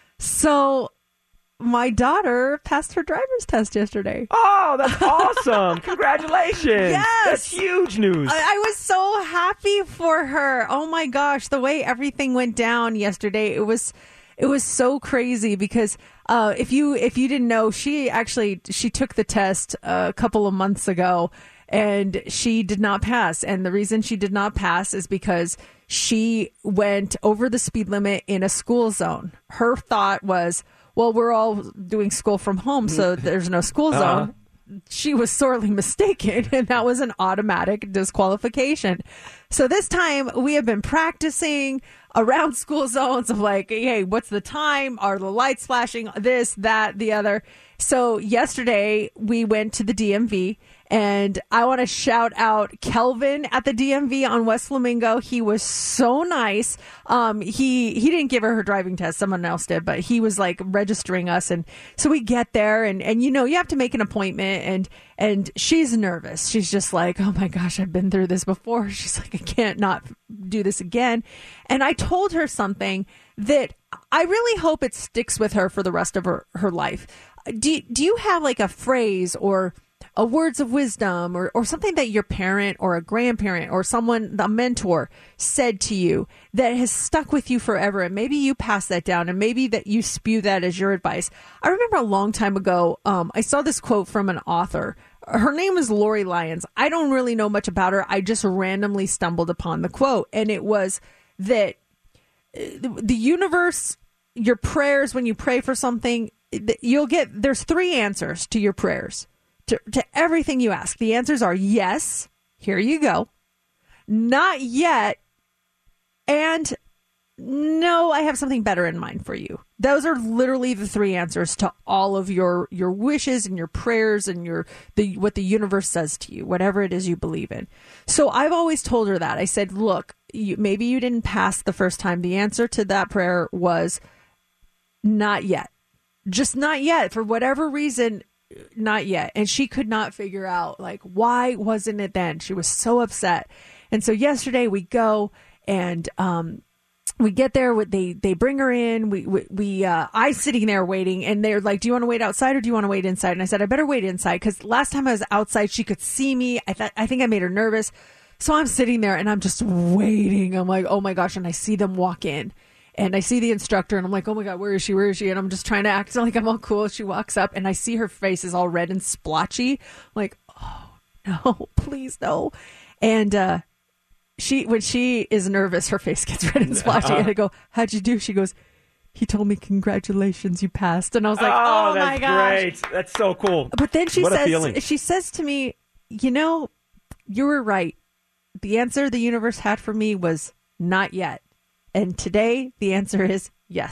So, my daughter passed her driver's test yesterday. Oh, that's awesome. Congratulations. Yes. That's huge news. I, I was so happy for her. Oh my gosh, the way everything went down yesterday, it was it was so crazy because uh, if you if you didn't know, she actually she took the test a couple of months ago and she did not pass. And the reason she did not pass is because she went over the speed limit in a school zone. Her thought was, well, we're all doing school from home, so there's no school zone. Uh-huh. She was sorely mistaken, and that was an automatic disqualification. So this time we have been practicing around school zones of like, hey, what's the time? Are the lights flashing? This, that, the other. So yesterday we went to the D M V, and I want to shout out Kelvin at the D M V on West Flamingo. He was so nice. Um, he he didn't give her her driving test. Someone else did, but he was like registering us. And so we get there, and, and you know, you have to make an appointment, and and she's nervous. She's just like, oh my gosh, I've been through this before. She's like, I can't not do this again. And I told her something that I really hope it sticks with her for the rest of her, her life. Do, do you have like a phrase or a words of wisdom or, or something that your parent or a grandparent or someone, a mentor said to you that has stuck with you forever? And maybe you pass that down and maybe that you spew that as your advice. I remember a long time ago, um, I saw this quote from an author. Her name is Lori Lyons. I don't really know much about her. I just randomly stumbled upon the quote. And it was that the universe, your prayers, when you pray for something, you'll get, there's three answers to your prayers, to, to everything you ask. The answers are yes, here you go, not yet, and no, I have something better in mind for you. Those are literally the three answers to all of your, your wishes and your prayers and your the what the universe says to you, whatever it is you believe in. So I've always told her that. I said, look, you, maybe you didn't pass the first time. The answer to that prayer was not yet. Just not yet. For whatever reason, not yet. And she could not figure out, like, why wasn't it then? She was so upset. And so yesterday we go and um, we get there. They they bring her in. We we, we uh, I'm sitting there waiting, and they're like, "Do you want to wait outside or do you want to wait inside?" And I said, "I better wait inside because last time I was outside, she could see me. I thought I think I made her nervous." So I'm sitting there and I'm just waiting. I'm like, "Oh my gosh!" And I see them walk in. And I see the instructor and I'm like, oh my God, where is she? Where is she? And I'm just trying to act like I'm all cool. She walks up and I see her face is all red and splotchy. I'm like, oh no, please no. And uh, she, when she is nervous, her face gets red and splotchy. And I go, how'd you do? She goes, he told me, congratulations, you passed. And I was like, oh, oh my that's gosh. great. That's so cool. But then she what a feeling. says, she says to me, you know, you were right. The answer the universe had for me was not yet. And today, the answer is yes.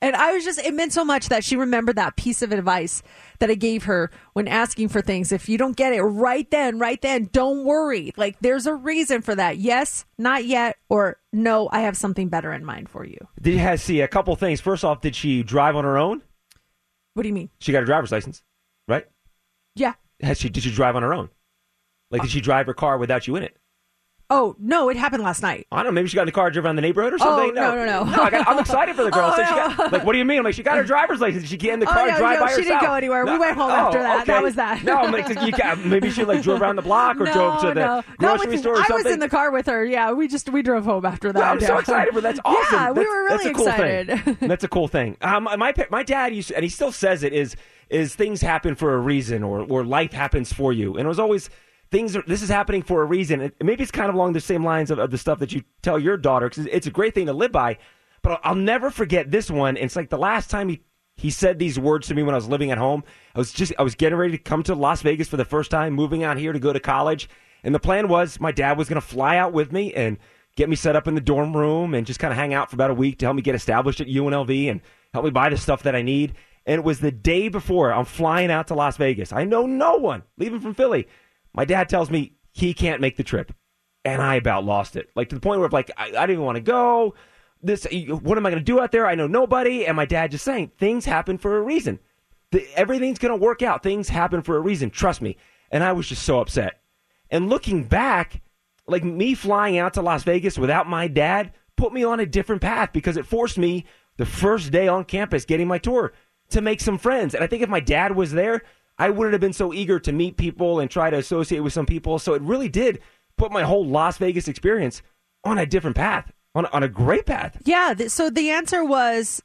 And I was just, it meant so much that she remembered that piece of advice that I gave her when asking for things. If you don't get it right then, right then, don't worry. Like, there's a reason for that. Yes, not yet, or no, I have something better in mind for you. Did has see a couple things. First off, did she drive on her own? What do you mean? She got a driver's license, right? Yeah. Has she? Did she drive on her own? Like, did she drive her car without you in it? Oh, no, it happened last night. I don't know. Maybe she got in the car, drove around the neighborhood or something. Oh, no, no, no. no I got, I'm excited for the girl. Oh, so she no. got, like, what do you mean? I'm like, she got her driver's license. She get in the car oh, no, and drive no, by she herself. didn't go anywhere. No. We went home oh, after that. Okay. That was that. No, like, you got, maybe she like drove around the block or no, drove to the no. grocery no, with, store or something. I was in the car with her. Yeah, we just we drove home after that. No, I'm yeah. so excited for that. That's awesome. Yeah, that's, we were really that's a cool excited. Thing. That's a cool thing. Um, my my dad used to, and he still says it, is is things happen for a reason, or or life happens for you. And it was always things are, this is happening for a reason. It, maybe it's kind of along the same lines of, of the stuff that you tell your daughter, because it's a great thing to live by. But I'll, I'll never forget this one. It's like the last time he, he said these words to me when I was living at home. I was just I was getting ready to come to Las Vegas for the first time, moving out here to go to college. And the plan was my dad was going to fly out with me and get me set up in the dorm room and just kind of hang out for about a week to help me get established at U N L V and help me buy the stuff that I need. And it was the day before I'm flying out to Las Vegas. I know no one leaving from Philly. My dad tells me he can't make the trip. And I about lost it. Like, to the point where, like, I, I didn't even want to go. This, what am I going to do out there? I know nobody. And my dad just saying, things happen for a reason. The, everything's going to work out. Things happen for a reason. Trust me. And I was just so upset. And looking back, like, me flying out to Las Vegas without my dad put me on a different path, because it forced me, the first day on campus getting my tour, to make some friends. And I think if my dad was there, I wouldn't have been so eager to meet people and try to associate with some people. So it really did put my whole Las Vegas experience on a different path, on, on a great path. Yeah, th- so the answer was,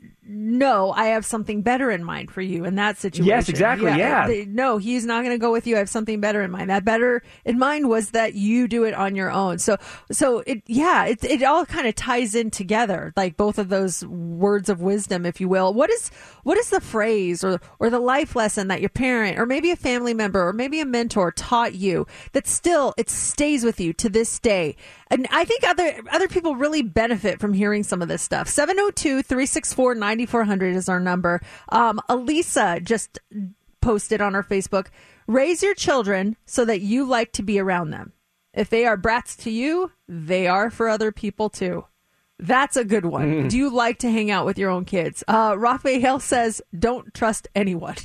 no, I have something better in mind for you in that situation. Yes, exactly, yeah. The, no, he's not going to go with you. I have something better in mind. That better in mind was that you do it on your own. So, so it, yeah, it, it all kind of ties in together, like both of those words of wisdom, if you will. What is, what is the phrase or, or the life lesson that your parent or maybe a family member or maybe a mentor taught you that still, it stays with you to this day? And I think other other people really benefit from hearing some of this stuff. seven oh two, three six four, nine four hundred is our number. Um, Elisa just posted on her Facebook, raise your children so that you like to be around them. If they are brats to you, they are for other people too. That's a good one. Mm. Do you like to hang out with your own kids? Uh, Raphael says, don't trust anyone.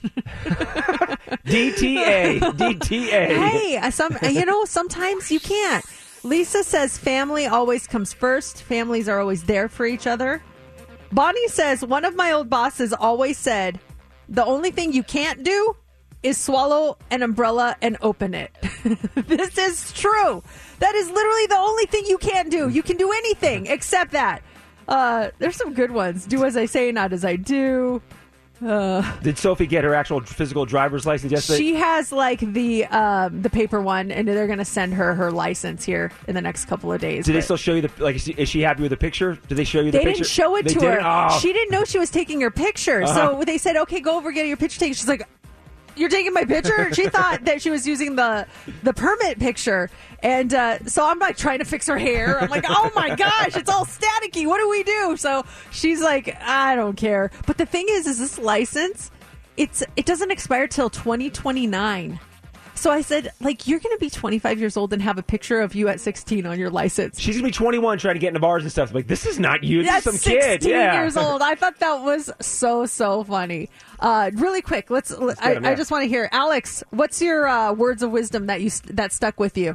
D T A. D T A. Hey, some, you know, sometimes you can't. Lisa says family always comes first. Families are always there for each other. Bonnie says, one of my old bosses always said, the only thing you can't do is swallow an umbrella and open it. This is true. That is literally the only thing you can't do. You can do anything except that. Uh, there's some good ones. Do as I say, not as I do. Uh, Did Sophie get her actual physical driver's license yesterday? She has like the um, the paper one, and they're going to send her her license here in the next couple of days. Did but they still show you the like? Is she, is she happy with the picture? Did they show you the they picture? They didn't show it they to didn't? her. Oh. She didn't know she was taking her picture, uh-huh. So they said, "Okay, go over get your picture taken." She's like, "You're taking my picture?" She thought that she was using the the permit picture, and uh, so I'm like trying to fix her hair. I'm like, "Oh my gosh, it's all staticky. What do we do?" So she's like, "I don't care." But the thing is, is this license? It's it doesn't expire till twenty twenty-nine. So I said, like, you're going to be twenty-five years old and have a picture of you at sixteen on your license. She's going to be twenty-one trying to get into bars and stuff. I'm like, this is not you. This That's is some kid. sixteen yeah. years old. I thought that was so, so funny. Uh, really quick, let's. let's I, him, yeah. I just want to hear, Alex, what's your uh, words of wisdom that you that stuck with you?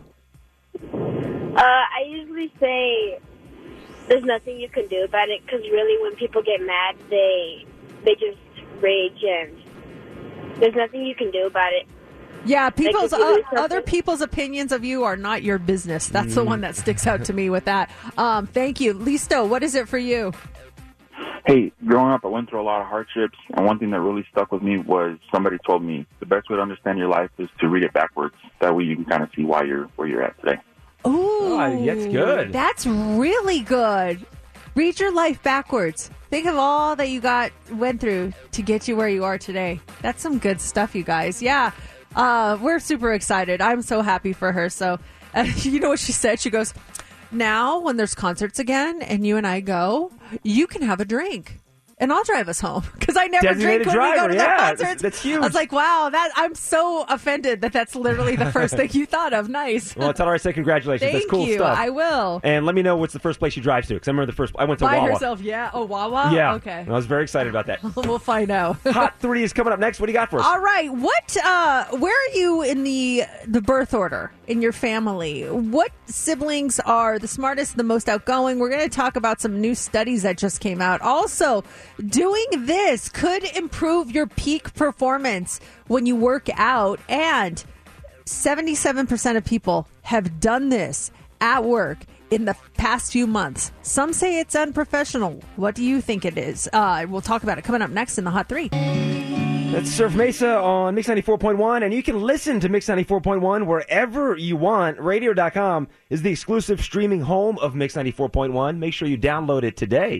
Uh, I usually say there's nothing you can do about it, because really when people get mad, they they just rage, and there's nothing you can do about it. Yeah, people's like uh, other people's opinions of you are not your business. That's mm. the one that sticks out to me with that. Um, thank you. Listo, what is it for you? Hey, growing up, I went through a lot of hardships, and one thing that really stuck with me was somebody told me the best way to understand your life is to read it backwards. That way you can kind of see why you're where you're at today. Ooh, oh, that's good. That's really good. Read your life backwards. Think of all that you got went through to get you where you are today. That's some good stuff, you guys. Yeah, uh, we're super excited. I'm so happy for her. So, uh, you know what she said? She goes, now when there's concerts again and you and I go, you can have a drink. and I'll drive us home because I never Designated drink when we go driver, to yeah, the that's- concerts. that's huge. I was like, wow, that I'm so offended that that's literally the first thing you thought of. Nice. Well, tell her I said congratulations. Thank That's cool you. stuff. I will. And let me know what's the first place she drives to, because I remember the first. I went to By Wawa. herself, yeah. Oh, Wawa? Yeah. Okay. I was very excited about that. We'll find out. Hot three is coming up next. What do you got for us? All right. What? Uh, where are you in the the birth order in your family? What siblings are the smartest, the most outgoing? We're going to talk about some new studies that just came out. Also, doing this could improve your peak performance when you work out, and seventy-seven percent of people have done this at work in the past few months. Some say it's unprofessional. What do you think it is? Uh, we'll talk about it coming up next in the Hot Three. That's Surf Mesa on Mix ninety-four point one, and you can listen to Mix ninety-four point one wherever you want. Radio dot com is the exclusive streaming home of Mix ninety-four point one. Make sure you download it today.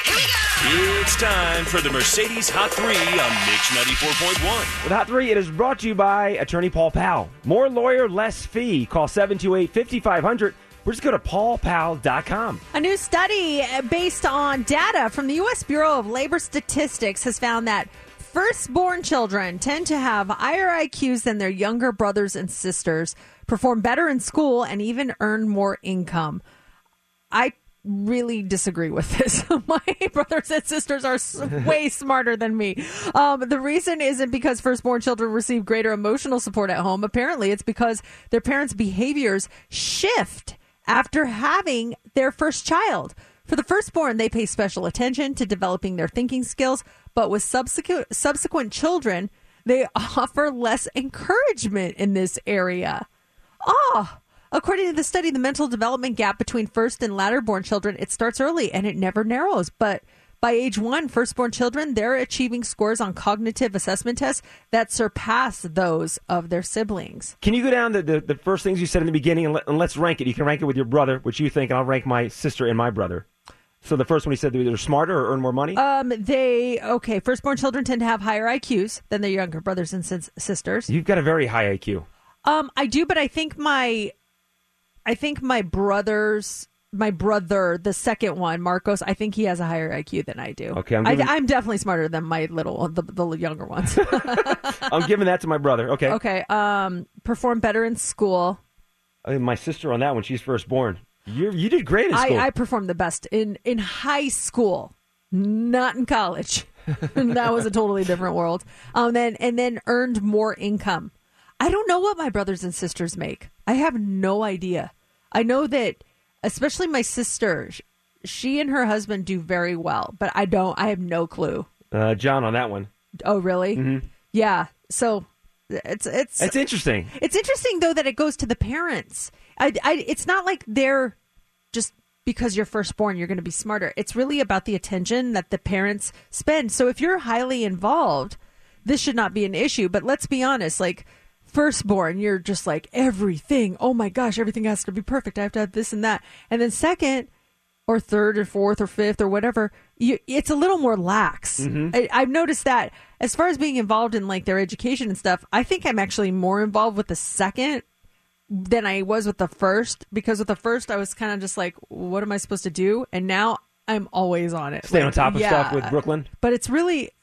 It's time for the Mercedes Hot three on Mix ninety-four point one. With Hot three, it is brought to you by attorney Paul Powell. More lawyer, less fee. Call seven two eight, five five zero zero or just go to paul powell dot com. A new study based on data from the U S Bureau of Labor Statistics has found that firstborn children tend to have higher I Qs than their younger brothers and sisters, perform better in school, and even earn more income. I really disagree with this. My brothers and sisters are s- way smarter than me. Um, the reason isn't because firstborn children receive greater emotional support at home. Apparently, it's because their parents' behaviors shift after having their first child. For the firstborn, they pay special attention to developing their thinking skills, but with subsequent subsequent children, they offer less encouragement in this area. Oh, according to the study, the mental development gap between first and latter-born children, it starts early and it never narrows. But by age one, firstborn children, they're achieving scores on cognitive assessment tests that surpass those of their siblings. Can you go down the, the, the first things you said in the beginning and, let, and let's rank it? You can rank it with your brother, which you think, and I'll rank my sister and my brother. So the first one you said they're smarter or earn more money? Um, they, okay, firstborn children tend to have higher I Qs than their younger brothers and sis- sisters. You've got a very high I Q. Um, I do, but I think my, I think my brother's, my brother, the second one, Marcos, I think he has a higher I Q than I do. Okay, I'm I, giving- I'm definitely smarter than my little, the, the younger ones. I'm giving that to my brother. Okay. Okay. Um, perform better in school. Uh, my sister on that one, she's firstborn. You you did great in school. I, I performed the best in, in high school, not in college. That was a totally different world. Um, then and then earned more income. I don't know what my brothers and sisters make. I have no idea. I know that, especially my sister, sh- she and her husband do very well, but I don't. I have no clue. Uh, John on that one. Oh, really? Mm-hmm. Yeah. So it's it's It's interesting. It's interesting though that it goes to the parents. I, I, it's not like they're just because you're firstborn, you're going to be smarter. It's really about the attention that the parents spend. So if you're highly involved, this should not be an issue. But let's be honest, like firstborn, you're just like everything. Oh my gosh, everything has to be perfect. I have to have this and that. And then second or third or fourth or fifth or whatever, you, it's a little more lax. Mm-hmm. I, I've noticed that as far as being involved in like their education and stuff, I think I'm actually more involved with the second than I was with the first, because with the first I was kind of just like, what am I supposed to do? And now I'm always on it. Stay Like, on top of yeah. stuff with Brooklyn. But it's really,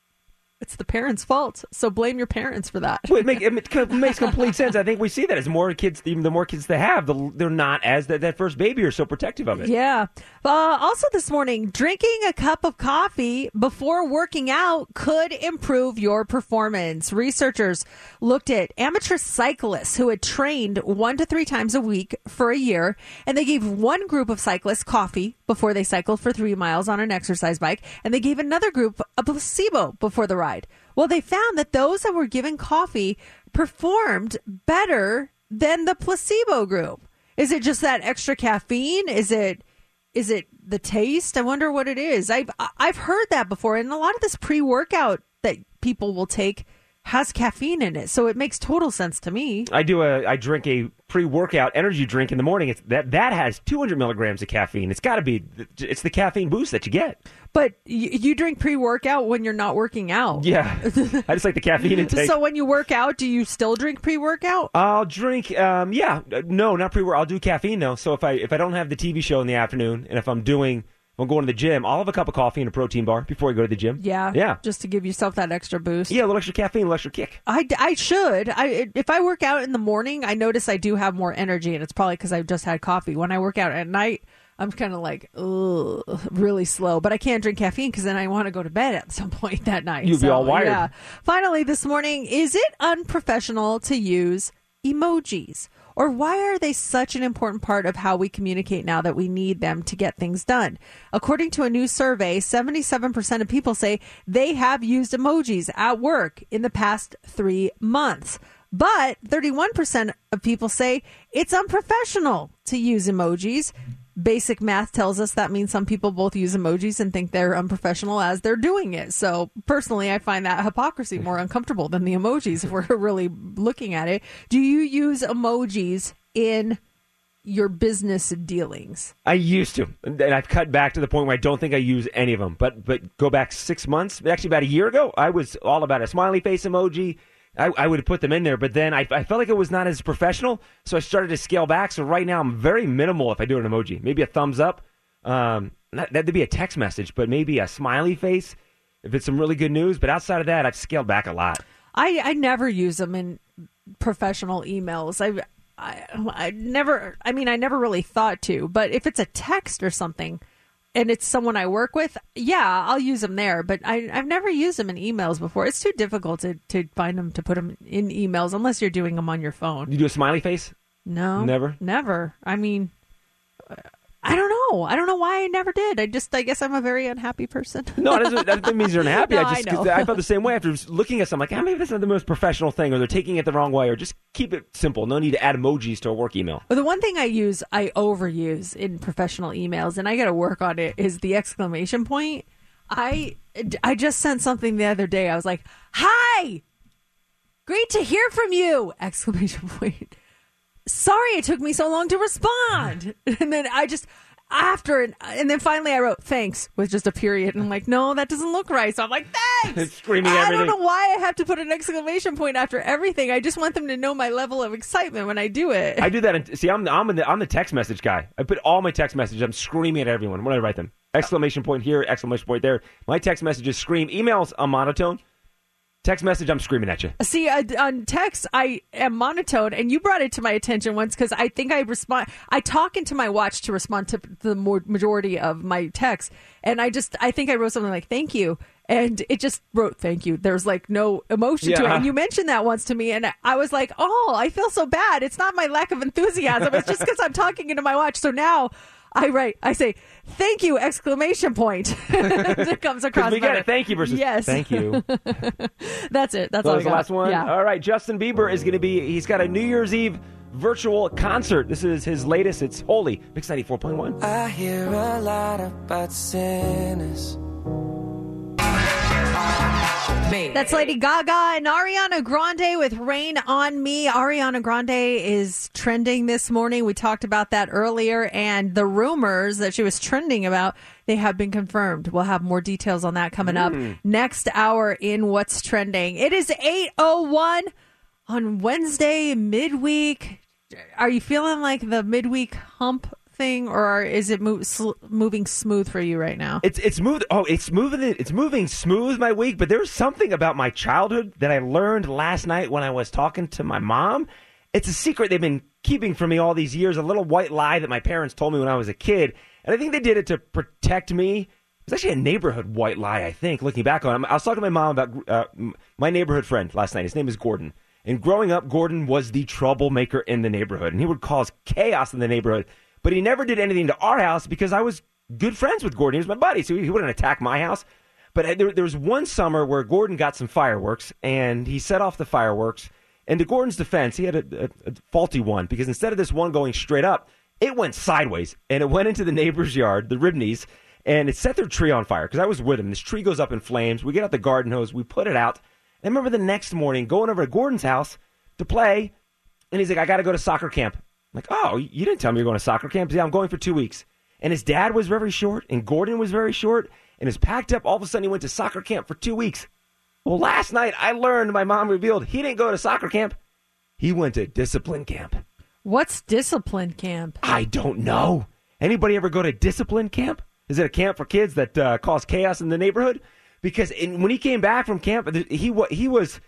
it's the parents' fault. So blame your parents for that. Well, it, make, it makes complete sense. I think we see that as more kids, even the more kids they have, the, they're not as that, that first baby are so protective of it. Yeah. Uh, also this morning, drinking a cup of coffee before working out could improve your performance. Researchers looked at amateur cyclists who had trained one to three times a week for a year, and they gave one group of cyclists coffee before they cycled for three miles on an exercise bike, and they gave another group a placebo before the ride. Well, they found that those that were given coffee performed better than the placebo group. Is it just that extra caffeine? Is it is it the taste? I wonder what it is. I've I've heard that before, and a lot of this pre-workout that people will take has caffeine in it, so it makes total sense to me. I do a I drink a pre-workout energy drink in the morning. It's that that has two hundred milligrams of caffeine. It's got to be it's the caffeine boost that you get. But you, you drink pre-workout when you're not working out. Yeah, I just like the caffeine intake. So when you work out, do you still drink pre-workout? I'll drink. Um, yeah, no, not pre-workout. I'll do caffeine though. So if I if I don't have the T V show in the afternoon, and if I'm doing I'm going to the gym, I'll have a cup of coffee and a protein bar before I go to the gym. Yeah. Yeah. Just to give yourself that extra boost. Yeah, a little extra caffeine, a little extra kick. I, I should. I If I work out in the morning, I notice I do have more energy, and it's probably because I've just had coffee. When I work out at night, I'm kind of like, ugh, really slow. But I can't drink caffeine because then I want to go to bed at some point that night. You'd so, be all wired. Yeah. Finally, this morning, is it unprofessional to use emojis? Or why are they such an important part of how we communicate now that we need them to get things done? According to a new survey, seventy-seven percent of people say they have used emojis at work in the past three months. But thirty-one percent of people say it's unprofessional to use emojis. Basic math tells us that means some people both use emojis and think they're unprofessional as they're doing it. So personally, I find that hypocrisy more uncomfortable than the emojis if we're really looking at it. Do you use emojis in your business dealings? I used to, and I've cut back to the point where I don't think I use any of them. But but go back six months, actually about a year ago, I was all about a smiley face emoji. I, I would put them in there, but then I, I felt like it was not as professional, so I started to scale back. So right now I'm very minimal if I do an emoji. Maybe a thumbs up. Um, not, that'd be a text message, but maybe a smiley face if it's some really good news. But outside of that, I've scaled back a lot. I, I never use them in professional emails. I, I I never. I mean, I never really thought to. But if it's a text or something, and it's someone I work with, yeah, I'll use them there. But I, I've never used them in emails before. It's too difficult to, to find them, to put them in emails, unless you're doing them on your phone. You do a smiley face? No. Never? Never. I mean, I don't know. I don't know why I never did. I just, I guess I'm a very unhappy person. No, that doesn't, that doesn't mean you're unhappy. No, I just, I know. 'cause I felt the same way after looking at something. Like, ah, maybe that's not the most professional thing, or they're taking it the wrong way, or just keep it simple. No need to add emojis to a work email. Well, the one thing I use, I overuse in professional emails, and I got to work on it, is the exclamation point. I, I just sent something the other day. I was like, "Hi, great to hear from you!" Exclamation point. Sorry it took me so long to respond. And then I just, after, it, and then finally I wrote, "Thanks," with just a period. And I'm like, no, that doesn't look right. So I'm like, thanks. Screaming I everything. don't know why I have to put an exclamation point after everything. I just want them to know my level of excitement when I do it. I do that. In, see, I'm the, I'm, the, I'm the text message guy. I put all my text messages, I'm screaming at everyone when I write them. Exclamation point here, exclamation point there. My text messages scream. Emails, I'm monotone. Text message, I'm screaming at you. See, uh, on text, I am monotone, and you brought it to my attention once because I think I respond. I talk into my watch to respond to the more majority of my texts, and I just, I think I wrote something like "thank you," and it just wrote "thank you." There's like no emotion to it, Yeah. and you mentioned that once to me, and I was like, "Oh, I feel so bad." It's not my lack of enthusiasm; it's just because I'm talking into my watch. So now I write, I say, "Thank you!" Exclamation point. It comes across. We got better. it. Thank you versus yes. thank you. That's it. That's So all I that's got. the last one? Yeah. All right, Justin Bieber is going to be, he's got a New Year's Eve virtual concert. This is his latest. It's Holy. Mix ninety-four point one. I hear a lot about sinners. That's Lady Gaga and Ariana Grande with Rain on Me. Ariana Grande is trending this morning. We talked about that earlier, and the rumors that she was trending about, they have been confirmed. We'll have more details on that coming up Mm. next hour in What's Trending. It is eight oh one on Wednesday, midweek. Are you feeling like the midweek hump thing, or is it move, sl- moving smooth for you right now? It's it's moved. Oh, it's moving. It's moving smooth my week. But there's something about my childhood that I learned last night when I was talking to my mom. It's a secret they've been keeping from me all these years. A little white lie that my parents told me when I was a kid, and I think they did it to protect me. It was actually a neighborhood white lie, I think. Looking back on it, I was talking to my mom about uh, my neighborhood friend last night. His name is Gordon. And growing up, Gordon was the troublemaker in the neighborhood, and he would cause chaos in the neighborhood. But he never did anything to our house because I was good friends with Gordon. He was my buddy, so he wouldn't attack my house. But there, there was one summer where Gordon got some fireworks, and he set off the fireworks. And to Gordon's defense, he had a, a, a faulty one, because instead of this one going straight up, it went sideways, and it went into the neighbor's yard, the Ribneys, and it set their tree on fire, because I was with him. This tree goes up in flames. We get out the garden hose. We put it out. And I remember the next morning going over to Gordon's house to play, and he's like, "I got to go to soccer camp." I'm like, "Oh, you didn't tell me you're going to soccer camp." Yeah, I'm going for two weeks. And his dad was very short, and Gordon was very short, and is packed up. All of a sudden, he went to soccer camp for two weeks. Well, last night, I learned, my mom revealed, he didn't go to soccer camp. He went to discipline camp. What's discipline camp? I don't know. Anybody ever go to discipline camp? is it a camp for kids that uh, cause chaos in the neighborhood? Because in, when he came back from camp, he he was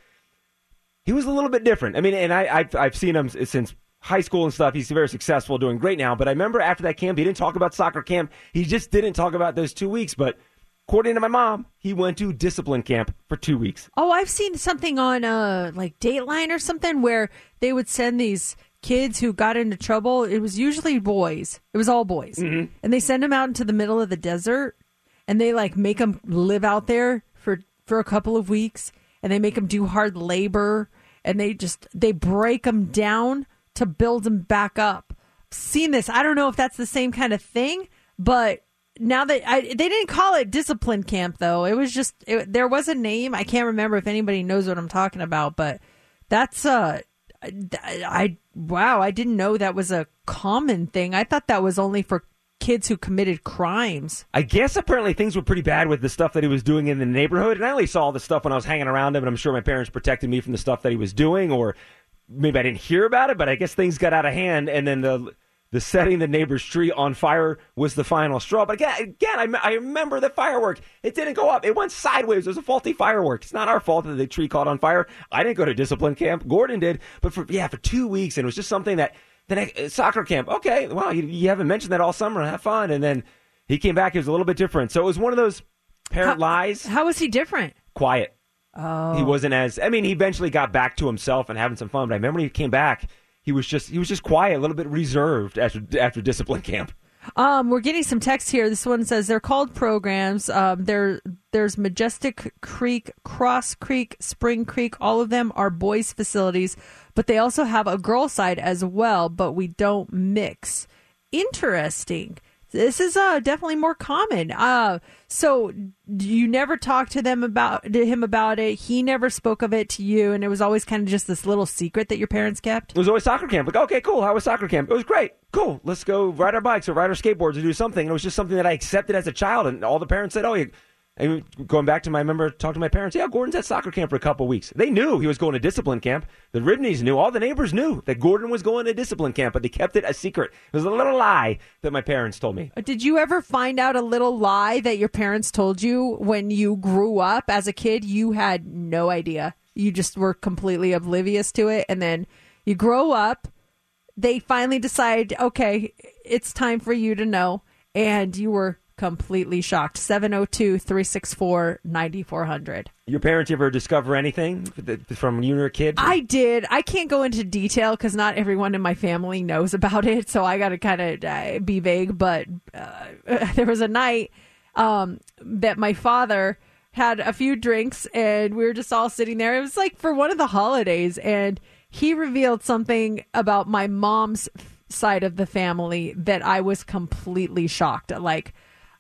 he was a little bit different. I mean, and I I've, I've seen him since high school and stuff. He's very successful, doing great now. But I remember after that camp, he didn't talk about soccer camp. He just didn't talk about those two weeks. But according to my mom, he went to discipline camp for two weeks. Oh, I've seen something on uh like Dateline or something where they would send these kids who got into trouble. It was usually boys. It was all boys. Mm-hmm. And they send them out into the middle of the desert. And they like make them live out there for, for a couple of weeks, and they make them do hard labor, and they just they break them down to build them back up. I've seen this. I don't know if that's the same kind of thing, but now that I, they didn't call it discipline camp though. It was just it, there was a name. I can't remember if anybody knows what I'm talking about, but that's uh I, I wow, I didn't know that was a common thing. I thought that was only for kids who committed crimes. I guess apparently things were pretty bad with the stuff that he was doing in the neighborhood, and I only saw the stuff when I was hanging around him, and I'm sure my parents protected me from the stuff that he was doing, or maybe I didn't hear about it, but I guess things got out of hand, and then the the setting the neighbor's tree on fire was the final straw. But again, again I, I remember the firework. It didn't go up. It went sideways. It was a faulty firework. It's not our fault that the tree caught on fire. I didn't go to discipline camp. Gordon did. But for yeah, for two weeks, and it was just something that The next soccer camp, okay, well, you, you haven't mentioned that all summer. Have fun. And then he came back. He was a little bit different. So it was one of those parent how, lies. How was he different? Quiet. Oh. He wasn't as, I mean, he eventually got back to himself and having some fun. But I remember when he came back, he was just he was just quiet, a little bit reserved after after discipline camp. Um, we're getting some text here. This one says they're called programs. Um, there, there's Majestic Creek, Cross Creek, Spring Creek. All of them are boys' facilities, but they also have a girl side as well, but we don't mix. Interesting. This is uh, definitely more common. Uh, so you never talked to them about to him about it. He never spoke of it to you, and it was always kind of just this little secret that your parents kept. It was always soccer camp. Like, okay, cool. How was soccer camp? It was great. Cool. Let's go ride our bikes or ride our skateboards or do something. And it was just something that I accepted as a child, and all the parents said, "Oh, you." And going back to my, I remember talking to my parents, yeah, Gordon's at soccer camp for a couple of weeks. They knew he was going to discipline camp. The Ribneys knew, all the neighbors knew that Gordon was going to discipline camp, but they kept it a secret. It was a little lie that my parents told me. Did you ever find out a little lie that your parents told you when you grew up as a kid? You had no idea. You just were completely oblivious to it. And then you grow up, they finally decide, okay, it's time for you to know. And you were completely shocked. seven oh two, three six four, nine four hundred. Your parents ever discover anything from when you were a kid? I did. I can't go into detail because not everyone in my family knows about it, so I got to kind of uh, be vague. But uh, there was a night um, that my father had a few drinks, and we were just all sitting there. It was like for one of the holidays, and he revealed something about my mom's side of the family that I was completely shocked. Like,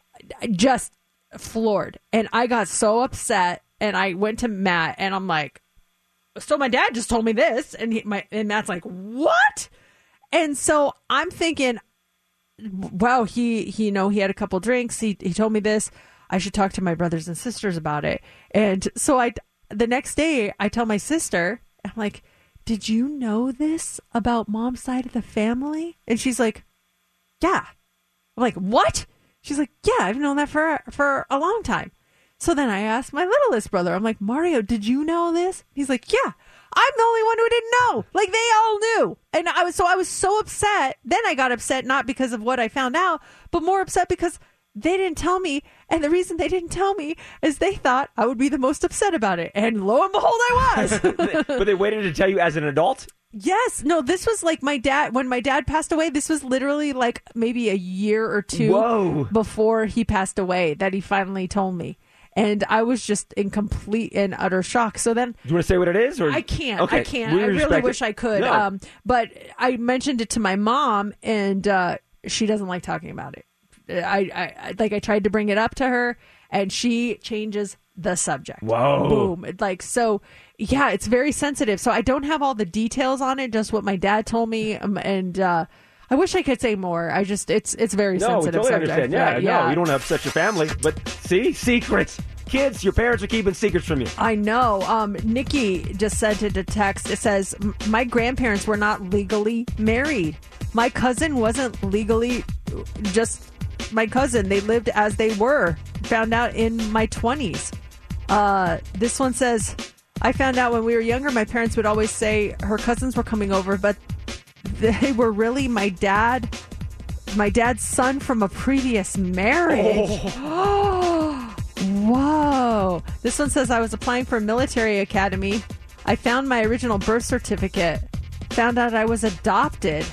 just floored. And I got so upset, and I went to Matt, and I'm like, so my dad just told me this, and he, my and Matt's like, what? And so I'm thinking, wow, he he you know he had a couple drinks, he he told me this, I should talk to my brothers and sisters about it. And so I the next day I tell my sister, I'm like, did you know this about mom's side of the family? And she's like, yeah. I'm like, what? She's like, yeah, I've known that for for a long time. So then I asked my littlest brother, I'm like, Mario, did you know this? He's like, yeah, I'm the only one who didn't know. Like, they all knew. And I was so I was so upset. Then I got upset, not because of what I found out, but more upset because they didn't tell me. And the reason they didn't tell me is they thought I would be the most upset about it. And lo and behold, I was. But they waited to tell you as an adult? Yes. No, this was like my dad. When my dad passed away, this was literally like maybe a year or two Whoa. before he passed away that he finally told me. And I was just in complete and utter shock. So then... Do you want to say what it is? Or? I can't. Okay. I can't. We I really respect wish it. I could. No. Um, but I mentioned it to my mom, and uh, she doesn't like talking about it. I, I like I tried to bring it up to her, and she changes the subject. Whoa. Boom. Like, so, yeah, it's very sensitive. So I don't have all the details on it, just what my dad told me. Um, and uh, I wish I could say more. I just, it's it's very no, sensitive totally subject. Understand. Yeah, Right? no, yeah. you don't want to upset your family. But see, secrets. Kids, your parents are keeping secrets from you. I know. Um, Nikki just sent it a text. It says, my grandparents were not legally married. My cousin wasn't legally just my cousin. They lived as they were. Found out in my twenties. Uh, this one says, I found out when we were younger, my parents would always say her cousins were coming over, but they were really my dad, my dad's son from a previous marriage. Oh. Whoa. This one says, I was applying for a military academy. I found my original birth certificate. Found out I was adopted.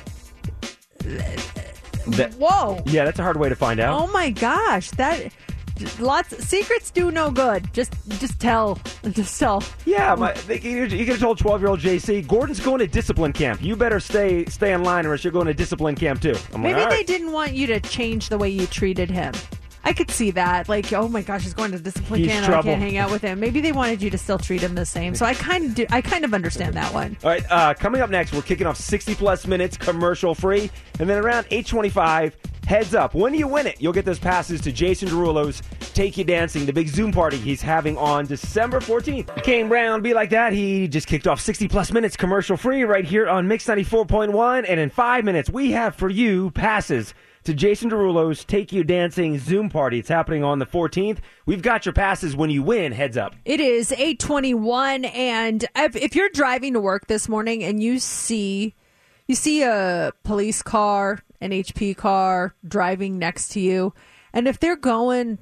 That, Whoa. Yeah, that's a hard way to find out. Oh my gosh. That lots secrets do no good. Just just tell. Just tell. Yeah, my, they, you, you could have told twelve-year-old J C, Gordon's going to discipline camp. You better stay stay in line or else you're going to discipline camp too. I'm Maybe like, they right. didn't want you to change the way you treated him. I could see that. Like, oh my gosh, he's going to discipline He's camp. I trouble. can't hang out with him. Maybe they wanted you to still treat him the same. So I kind of do. I kind of understand that one. All right, uh, coming up next, we're kicking off sixty plus minutes commercial free. And then around eight twenty-five, heads up. When you win it, you'll get those passes to Jason Derulo's Take You Dancing, the big Zoom party he's having on December fourteenth. Kane Brown, be like that. He just kicked off sixty plus minutes commercial free right here on Mix ninety-four point one. And in five minutes, we have for you passes to Jason Derulo's Take You Dancing Zoom party. It's happening on the fourteenth. We've got your passes when you win. Heads up. It is eight twenty-one, and if, if you're driving to work this morning and you see you see a police car, an H P car driving next to you, and if they're going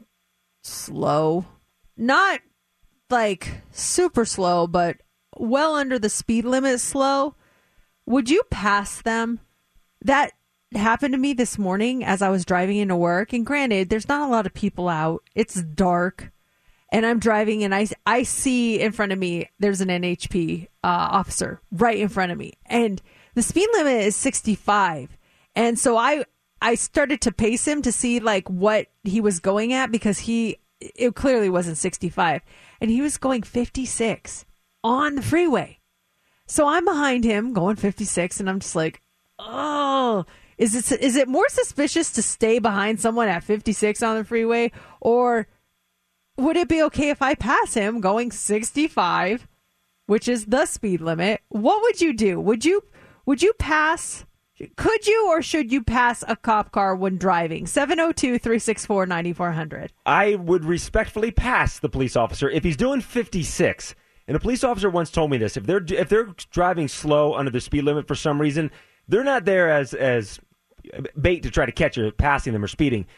slow, not like super slow, but well under the speed limit slow, would you pass them? That happened to me this morning as I was driving into work. And granted, there's not a lot of people out. It's dark. And I'm driving and I, I see in front of me, there's an N H P uh, officer right in front of me. And the speed limit is sixty-five. And so I I started to pace him to see like what he was going at, because he it clearly wasn't sixty-five. And he was going fifty-six on the freeway. So I'm behind him going fifty-six, and I'm just like, oh, is it is it more suspicious to stay behind someone at fifty-six on the freeway, or would it be okay if I pass him going sixty-five, which is the speed limit? What would you do? Would you would you pass? Could you or should you pass a cop car when driving? seven oh two, three six four, nine four hundred. I would respectfully pass the police officer if he's doing fifty-six. And a police officer once told me this: if they're if they're driving slow under the speed limit for some reason, they're not there as as bait to try to catch you passing them or speeding.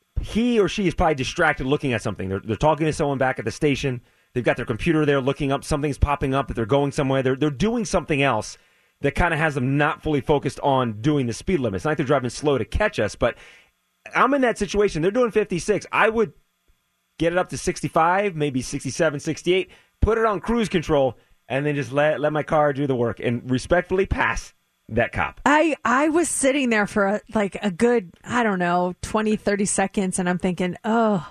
He or she is probably distracted looking at something. They're they're talking to someone back at the station. They've got their computer there looking up. Something's popping up that they're going somewhere. They're they're doing something else that kind of has them not fully focused on doing the speed limit. It's not like they're driving slow to catch us, but I'm in that situation. They're doing fifty-six. I would get it up to sixty-five, maybe sixty-seven, sixty-eight, put it on cruise control, and then just let let my car do the work and respectfully pass that cop. I, I was sitting there for a, like a good, I don't know, twenty, thirty seconds, and I'm thinking, oh,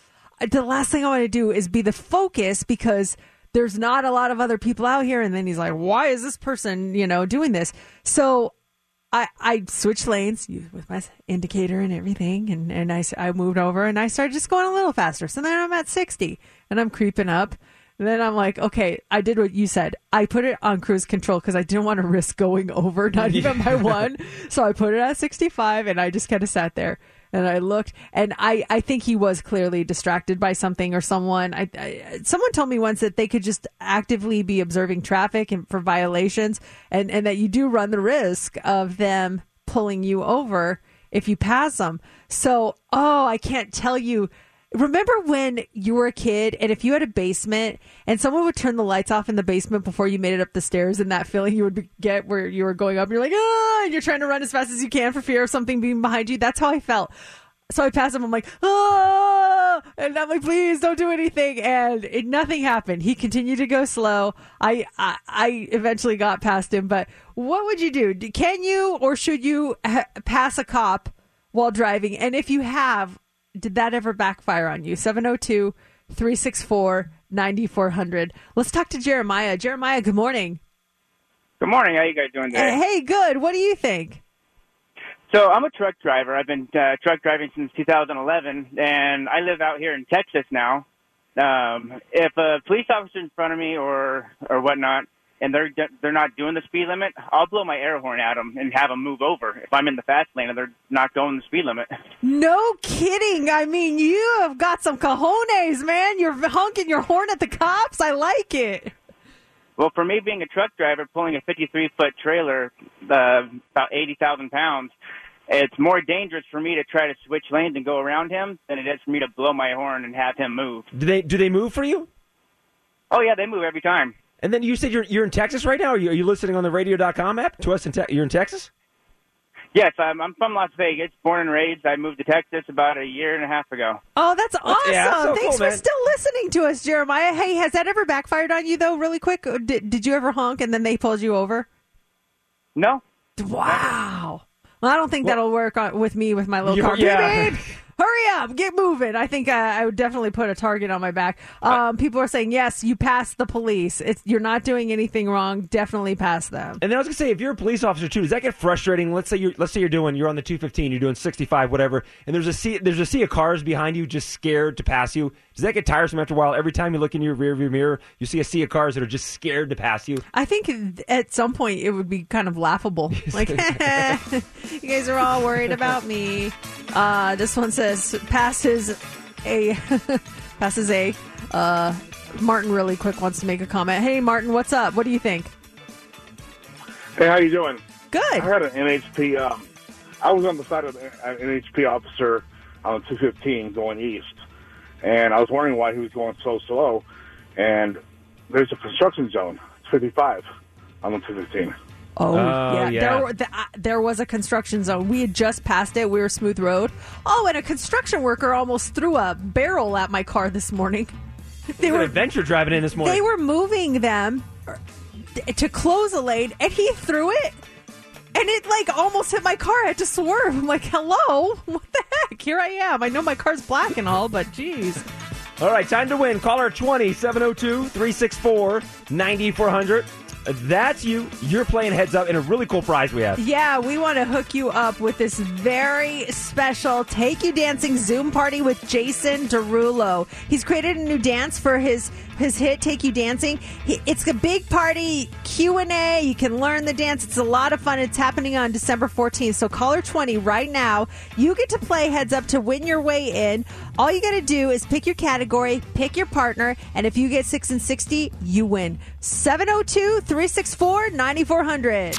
the last thing I want to do is be the focus because there's not a lot of other people out here. And then he's like, why is this person, you know, doing this? So I, I switched lanes with my indicator and everything. And, and I, I moved over and I started just going a little faster. So then I'm at sixty and I'm creeping up. And then I'm like, okay, I did what you said. I put it on cruise control because I didn't want to risk going over, not even by one. So I put it at sixty-five and I just kind of sat there. And I looked, and I, I think he was clearly distracted by something or someone. I, I someone told me once that they could just actively be observing traffic and for violations, and, and that you do run the risk of them pulling you over if you pass them. So, oh, I can't tell you. Remember when you were a kid and if you had a basement and someone would turn the lights off in the basement before you made it up the stairs, and that feeling you would get where you were going up, you're like, ah, and you're trying to run as fast as you can for fear of something being behind you? That's how I felt. So I passed him. I'm like, ah, and I'm like, please don't do anything. And it, nothing happened. He continued to go slow. I, I, I eventually got past him. But what would you do? Can you or should you ha- pass a cop while driving? And if you have, did that ever backfire on you? seven oh two, three six four, nine four hundred. Let's talk to Jeremiah. Jeremiah, good morning. Good morning. How you guys doing today? Uh, hey, good. What do you think? So I'm a truck driver. I've been uh, truck driving since two thousand eleven, and I live out here in Texas now. Um, if a police officer in front of me or or whatnot, and they're they're not doing the speed limit, I'll blow my air horn at them and have them move over if I'm in the fast lane and they're not going the speed limit. No kidding. I mean, you have got some cojones, man. You're honking your horn at the cops. I like it. Well, for me being a truck driver pulling a fifty-three foot trailer, uh, about eighty thousand pounds, it's more dangerous for me to try to switch lanes and go around him than it is for me to blow my horn and have him move. Do they do they move for you? Oh, yeah, they move every time. And then you said you're you're in Texas right now? Are you, are you listening on the radio dot com app to us? In te- you're in Texas? Yes, I'm, I'm from Las Vegas, born and raised. I moved to Texas about a year and a half ago. Oh, that's awesome. Yeah, that's so Thanks cool, for man. still listening to us, Jeremiah. Hey, has that ever backfired on you, though, really quick? Did, did you ever honk and then they pulled you over? No. Wow. Well, I don't think Well, that'll work on, with me with my little you- car. yeah. Beep, beep. Hurry up, get moving. I think uh, I would definitely put a target on my back. Um, people are saying, yes, you passed the police. It's, you're not doing anything wrong. Definitely pass them. And then I was gonna say, if you're a police officer too, does that get frustrating? Let's say you're let's say you're doing you're on the two fifteen, you're doing sixty-five, whatever, and there's a sea there's a sea of cars behind you, just scared to pass you. Does that get tiresome after a while? Every time you look in your rearview mirror, you see a sea of cars that are just scared to pass you. I think at some point it would be kind of laughable. Like, you guys are all worried about me. Uh, this one says passes a passes a. Uh, Martin really quick wants to make a comment. Hey, Martin, what's up? What do you think? Hey, how you doing? Good. I had an N H P. Um, I was on the side of an N H P officer on two fifteen going east, and I was wondering why he was going so slow. And there's a construction zone. It's fifty-five on the two fifteen. Oh, Oh, yeah. yeah. There, were, the, uh, there was a construction zone. We had just passed it. We were Smooth Road. Oh, and a construction worker almost threw a barrel at my car this morning. They An were adventure driving in this morning. they were moving them to close a lane, and he threw it, and it like almost hit my car. I had to swerve. I'm like, hello? What the heck? Here I am. I know my car's black and all, but geez. All right, time to win. Caller twenty, seven oh two, three six four, nine four hundred. That's you. You're playing Heads Up in a really cool prize we have. Yeah, we want to hook you up with this very special Take You Dancing Zoom party with Jason Derulo. He's created a new dance for his his hit Take You Dancing. He, it's a big party, Q and A. You can learn the dance. It's a lot of fun. It's happening on December fourteenth. So caller twenty right now. You get to play Heads Up to win your way in. All you got to do is pick your category, pick your partner, and if you get six and sixty, you win. seven oh two, three six four, nine four hundred.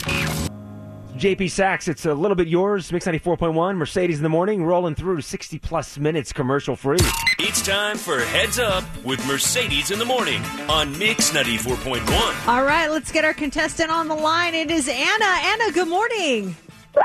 J P Sachs, it's a little bit yours. Mix ninety-four point one, Mercedes in the morning, rolling through sixty plus minutes commercial free. It's time for Heads Up with Mercedes in the morning on Mix ninety-four point one. All right, let's get our contestant on the line. It is Anna. Anna, good morning.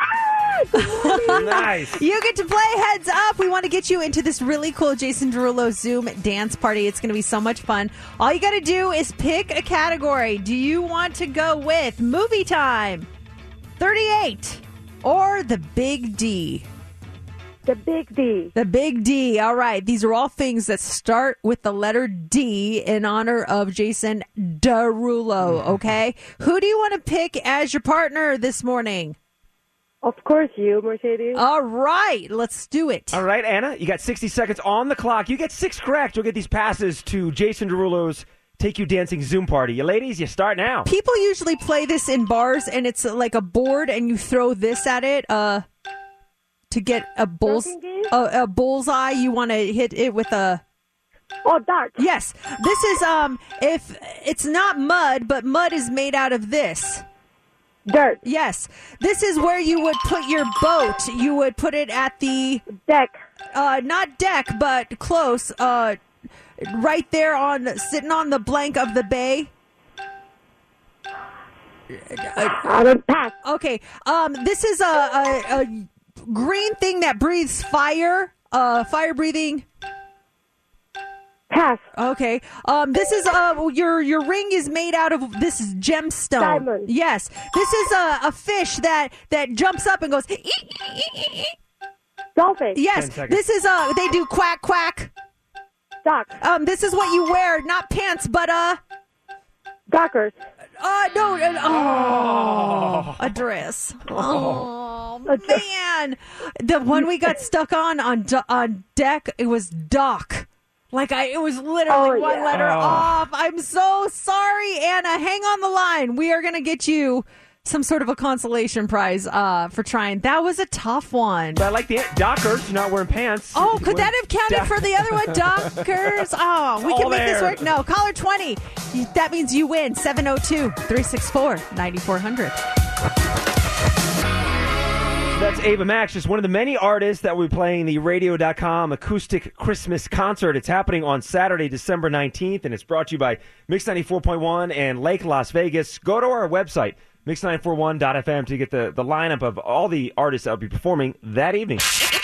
Nice. You get to play Heads Up. We want to get you into this really cool Jason Derulo Zoom dance party. It's going to be so much fun. All you got to do is pick a category. Do you want to go with movie time, thirty-eight, or the Big D? The Big D. The Big D. All right. These are all things that start with the letter D in honor of Jason Derulo, okay? Who do you want to pick as your partner this morning? Of course, you, Mercedes. All right. Let's do it. All right, Anna, you got sixty seconds on the clock. You get six correct. You'll get these passes to Jason Derulo's Take You Dancing Zoom party. You ladies, you start now. People usually play this in bars, and it's like a board, and you throw this at it uh, to get a bull's a, a bullseye. You want to hit it with a oh dart. Yes, this is um. If it's not mud, but mud is made out of this. Dirt. Yes. This is where you would put your boat. You would put it at the deck. Uh, not deck, but close. Uh, right there on, sitting on the blank of the bay. I don't pass. Okay. Um, this is a, a, a green thing that breathes fire. Uh, fire breathing. Pass. Okay. Um, this is uh your your ring is made out of this is gemstone. Diamond. Yes. This is a, a fish that that jumps up and goes. Dolphin. Yes. This is uh they do quack quack. Duck. Um, this is what you wear, not pants, but uh. Dockers. Uh no. Uh, oh, a dress. Oh, man, the one we got stuck on on on deck. It was dock. Like, I, it was literally Oh, one yeah. letter Oh. off. I'm so sorry, Anna. Hang on the line. We are going to get you some sort of a consolation prize uh, for trying. That was a tough one. But I like the Dockers. You're not wearing pants. Oh, could that have counted Doc- for the other one, Dockers? Oh, we All can make this there. work. No, caller twenty. That means you win. seven oh two, three six four, nine four hundred. That's Ava Max, just one of the many artists that will be playing the radio dot com acoustic Christmas concert. It's happening on Saturday, December nineteenth, and it's brought to you by Mix ninety-four point one and Lake Las Vegas. Go to our website, mix nine four one dot f m, to get the, the lineup of all the artists that will be performing that evening.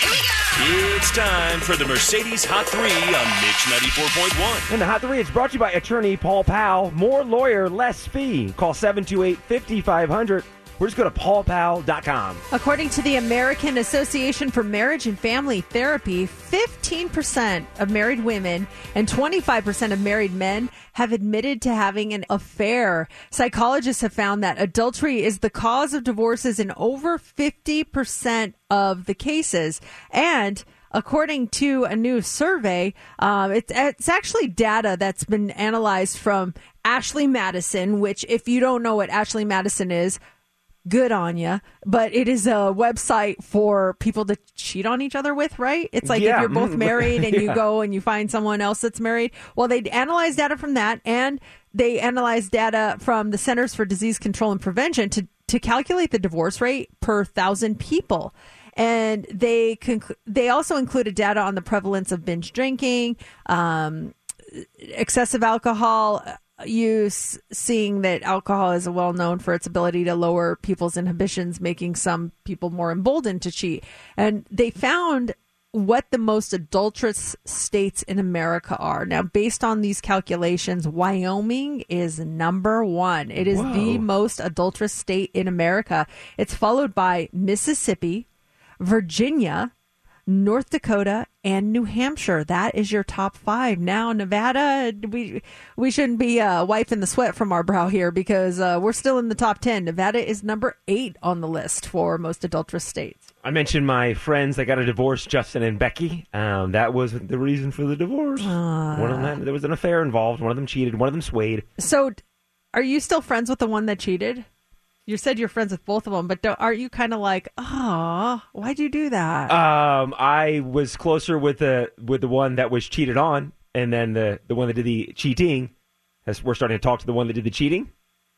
It's time for the Mercedes Hot three on Mix ninety-four point one. And the Hot three is brought to you by attorney Paul Powell. More lawyer, less fee. Call seven two eight, five five zero zero. Or just go to paul powell dot com. According to the American Association for Marriage and Family Therapy, fifteen percent of married women and twenty-five percent of married men have admitted to having an affair. Psychologists have found that adultery is the cause of divorces in over fifty percent of the cases. And according to a new survey, um, it's, it's actually data that's been analyzed from Ashley Madison, which, if you don't know what Ashley Madison is, good on you. But it is a website for people to cheat on each other with, right? It's like Yeah. if you're both Mm. married and you Yeah. go and you find someone else that's married. Well, they analyze data from that, and they analyze data from the Centers for Disease Control and Prevention to, to calculate the divorce rate per thousand people. And they conc- they also included data on the prevalence of binge drinking, um, excessive alcohol use, seeing that alcohol is well known for its ability to lower people's inhibitions, making some people more emboldened to cheat. And they found what the most adulterous states in America are. Now, based on these calculations, Wyoming is number one. It is Whoa. the most adulterous state in America. It's followed by Mississippi, Virginia, North Dakota, and New Hampshire. That is your top five. Now, Nevada, we we shouldn't be uh, wiping the sweat from our brow here, because uh, we're still in the top ten. Nevada is number eight on the list for most adulterous states. I mentioned my friends that got a divorce, Justin and Becky. Um, that was the reason for the divorce. Uh, one of them, there was an affair involved. One of them cheated. One of them swayed. So, are you still friends with the one that cheated? You said you're friends with both of them, but don't, are you kind of like, oh, why'd you do that? Um, I was closer with the with the one that was cheated on, and then the, the one that did the cheating. As we're starting to talk to the one that did the cheating.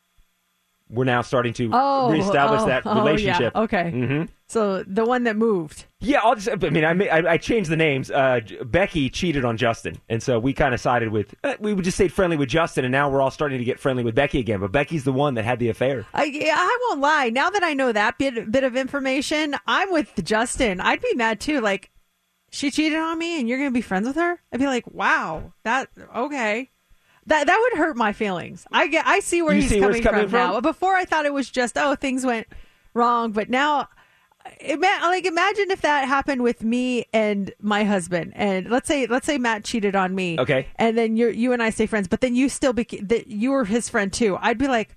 We're now starting to Oh, reestablish oh, that oh, yeah. relationship. Okay. Mm-hmm. So the one that moved. Yeah, I'll just, I mean, I, ma- I I changed the names. Uh, J- Becky cheated on Justin, and so we kind of sided with, uh, we would just stayed friendly with Justin, and now we're all starting to get friendly with Becky again. But Becky's the one that had the affair. I, yeah, I won't lie. Now that I know that bit bit of information, I'm with Justin. I'd be mad too. Like, she cheated on me, and you're going to be friends with her? I'd be like, wow, that okay. That that would hurt my feelings. I get. I see where You he's see where coming, it's coming from, from? now. Before I thought it was just, oh, things went wrong, but now. Ima- like imagine if that happened with me and my husband, and let's say let's say Matt cheated on me, Okay. and then you you and I stay friends, but then you still be that you were his friend too. I'd be like,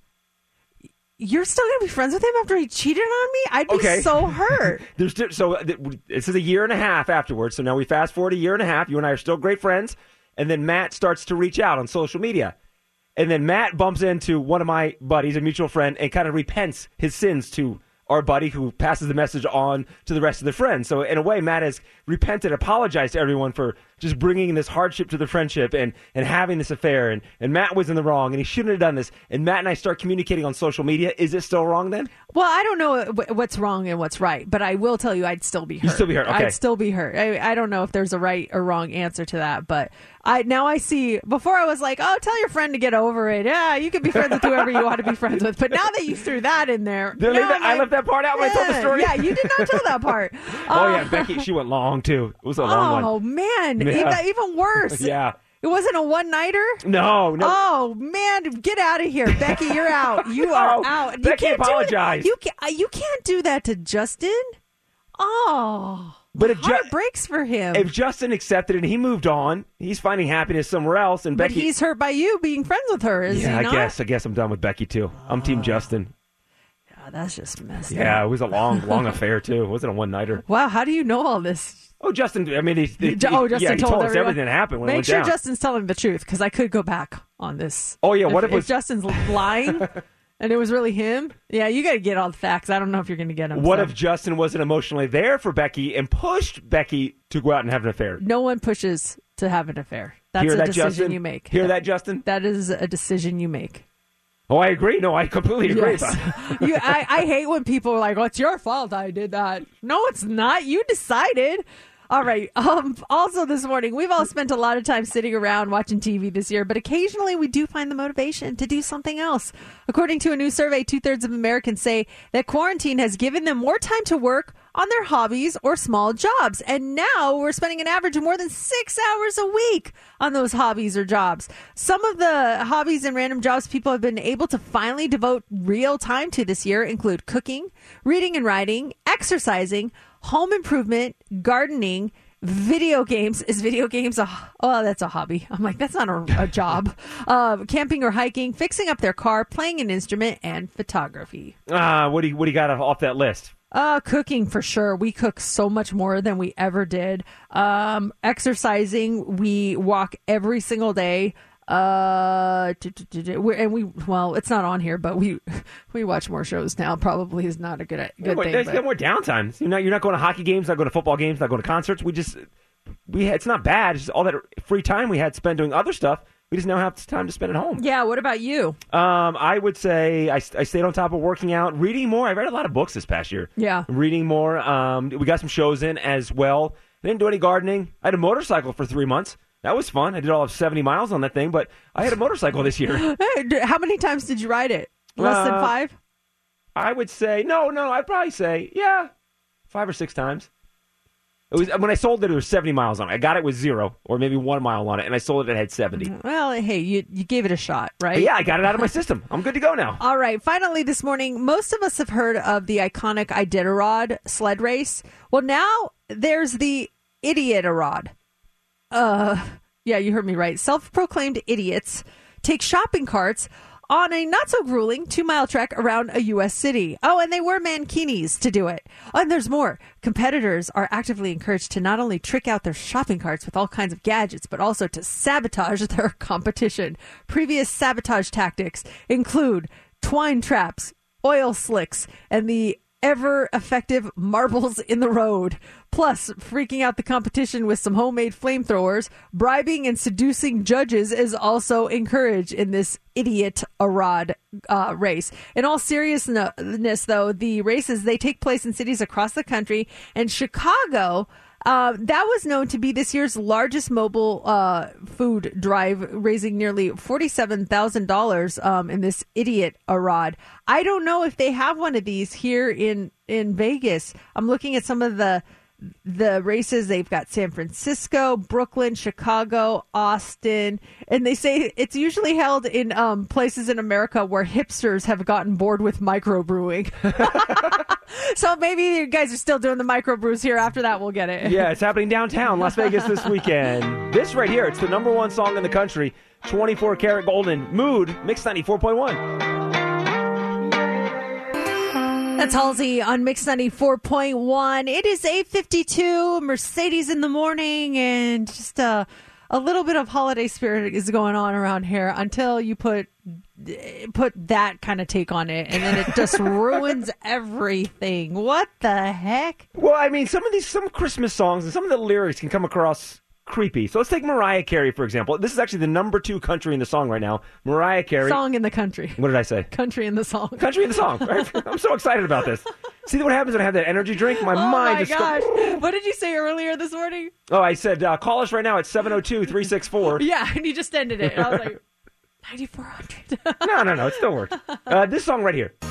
you're still gonna be friends with him after he cheated on me? I'd be Okay. so hurt. There's di- so th- this is a year and a half afterwards. So now we fast forward a year and a half. You and I are still great friends, and then Matt starts to reach out on social media, and then Matt bumps into one of my buddies, a mutual friend, and kind of repents his sins to our buddy, who passes the message on to the rest of the friends. So in a way, Matt has repented, apologized to everyone for just bringing this hardship to the friendship and, and having this affair. And, and Matt was in the wrong, and he shouldn't have done this. And Matt and I start communicating on social media. Is it still wrong then? Well, I don't know wh- what's wrong and what's right, but I will tell you, I'd still be hurt. You'd still be hurt, okay. I'd still be hurt. I, I don't know if there's a right or wrong answer to that, but I now I see. Before I was like, oh, tell your friend to get over it. Yeah, you can be friends with whoever you want to be friends with. But now that you threw that in there, Did I, leave now that, I'm I like, left that part out when I told the yeah, story? Yeah, you did not tell that part. Oh, Uh, yeah, Becky, she went long, too. It was a long Oh, one. man. Yeah. Even, even worse. Yeah. It wasn't a one-nighter? No, no. Oh, man. Get out of here. Becky, you're out. You are No, out. You Becky can't do it. apologized. You, can, you can't do that to Justin. Oh. But if, my Ju- heart breaks for him. if Justin accepted it and he moved on, he's finding happiness somewhere else. And but Becky, he's hurt by you being friends with her, is yeah, he I not? guess. I guess I'm done with Becky, too. I'm Team Justin. God, that's just messed up. Yeah, it was a long, long affair, too. It wasn't a one-nighter. Wow, how do you know all this? Oh, Justin, I mean, he, he, oh, Justin yeah, he told, told us everyone. everything that happened when Make it went sure down. Justin's telling the truth, because I could go back on this. Oh, yeah, what if, if, it was... if Justin's lying and it was really him? Yeah, you got to get all the facts. I don't know if you're going to get them. What so. if Justin wasn't emotionally there for Becky and pushed Becky to go out and have an affair? No one pushes to have an affair. That's Hear a that, decision Justin? you make. Hear that, Justin? That is a decision you make. Oh, I agree. No, I completely agree. Yes. you, I, I hate when people are like, well, it's your fault I did that. No, it's not. You decided. All right. Um, also this morning, we've all spent a lot of time sitting around watching T V this year, but occasionally we do find the motivation to do something else. According to a new survey, two-thirds of Americans say that quarantine has given them more time to work on their hobbies or small jobs. And now we're spending an average of more than six hours a week on those hobbies or jobs. Some of the hobbies and random jobs people have been able to finally devote real time to this year include cooking, reading and writing, exercising, home improvement, gardening, video games. Is video games a oh that's a hobby? I'm like, that's not a, a job. Uh, camping or hiking, fixing up their car, playing an instrument, and photography. Ah, uh, what do you what do you got off that list? Uh, cooking for sure. We cook so much more than we ever did. Um, exercising, we walk every single day. Uh, and we well, it's not on here, but we we watch more shows now. Probably is not a good good yeah, thing. There's but... more downtime. You're not you're not going to hockey games, not going to football games, not going to concerts. We just we it's not bad. It's just all that free time we had spent doing other stuff. We just now have time to spend at home. Yeah. What about you? Um, I would say I, I stayed on top of working out, reading more. I read a lot of books this past year. Yeah. Reading more. Um, we got some shows in as well. I didn't do any gardening. I had a motorcycle for three months. That was fun. I did all of seventy miles on that thing, but I had a motorcycle this year. How many times did you ride it? Less uh, than five? I would say, no, no, I'd probably say, yeah, five or six times. It was when I sold it, it was seventy miles on it. I got it with zero or maybe one mile on it, and I sold it, it had seventy. Well, hey, you, you gave it a shot, right? But yeah, I got it out of my system. I'm good to go now. All right. Finally, this morning, most of us have heard of the iconic Iditarod sled race. Well, now there's the Idiotarod. Uh... Yeah, you heard me right. Self-proclaimed idiots take shopping carts on a not-so-grueling two-mile trek around a U S city. Oh, and they wear mankinis to do it. Oh, and there's more. Competitors are actively encouraged to not only trick out their shopping carts with all kinds of gadgets, but also to sabotage their competition. Previous sabotage tactics include twine traps, oil slicks, and the ever-effective marbles in the road. Plus, freaking out the competition with some homemade flamethrowers, bribing and seducing judges is also encouraged in this Iditarod uh, race. In all seriousness, though, the races, they take place in cities across the country. And Chicago, uh, that was known to be this year's largest mobile uh, food drive, raising nearly forty-seven thousand dollars um, in this Iditarod. I don't know if they have one of these here in, in Vegas. I'm looking at some of the the races. They've got San Francisco, Brooklyn, Chicago, Austin, and they say it's usually held in um, places in America where hipsters have gotten bored with microbrewing. So maybe you guys are still doing the microbrews here. After that, we'll get it. Yeah, it's happening downtown Las Vegas this weekend. This right here, it's the number one song in the country, twenty-four karat golden, Mood, Mix ninety-four point one. That's Halsey on Mix ninety-four point one. It is eight fifty-two, Mercedes in the morning, and just a, a little bit of holiday spirit is going on around here until you put put that kind of take on it, and then it just ruins everything. What the heck? Well, I mean, some of these, some Christmas songs and some of the lyrics can come across creepy. So let's take Mariah Carey, for example. This is actually the number two country in the song right now. Mariah Carey. Song in the country. What did I say? Country in the song. Country in the song. Right? I'm so excited about this. See what happens when I have that energy drink? My oh mind my just gosh. Go- what did you say earlier this morning? Oh, I said, uh, call us right now at seven oh two, three six four. Yeah, and you just ended it. And I was like, ninety-four hundred. No, no, no. It still works. Uh, this song right here.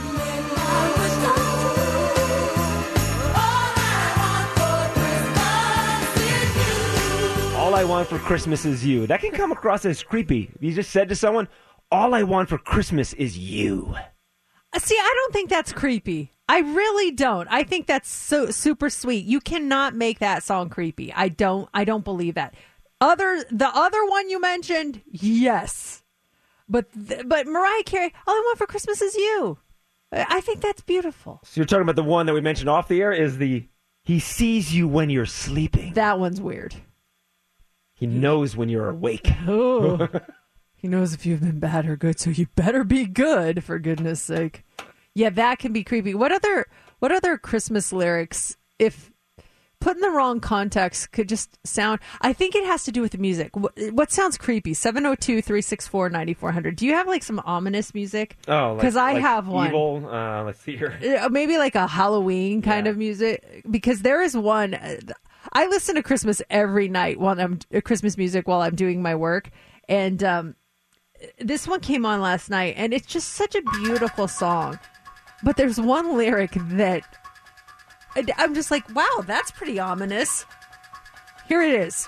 All I want for Christmas is you. That can come across as creepy. You just said to someone, all I want for Christmas is you. See, I don't think that's creepy. I really don't. I think that's so super sweet. You cannot make that song creepy. I don't I don't believe that. Other the other one you mentioned, yes. But th- but Mariah Carey, all I want for Christmas is you. I think that's beautiful. So you're talking about the one that we mentioned off the air is the he sees you when you're sleeping. That one's weird. He knows when you're awake. Oh. He knows if you've been bad or good, so you better be good, for goodness sake. Yeah, that can be creepy. What other what other Christmas lyrics, if put in the wrong context, could just sound... I think it has to do with the music. What, what sounds creepy? seven oh two, three six four, nine four hundred. Do you have like some ominous music? Oh, because like, I like have one. Evil. Uh, let's see here. Uh, Maybe like a Halloween kind Yeah. of music. Because there is one... I listen to Christmas every night while I'm... Christmas music while I'm doing my work. And um, this one came on last night, and it's just such a beautiful song. But there's one lyric that... I'm just like, wow, that's pretty ominous. Here it is.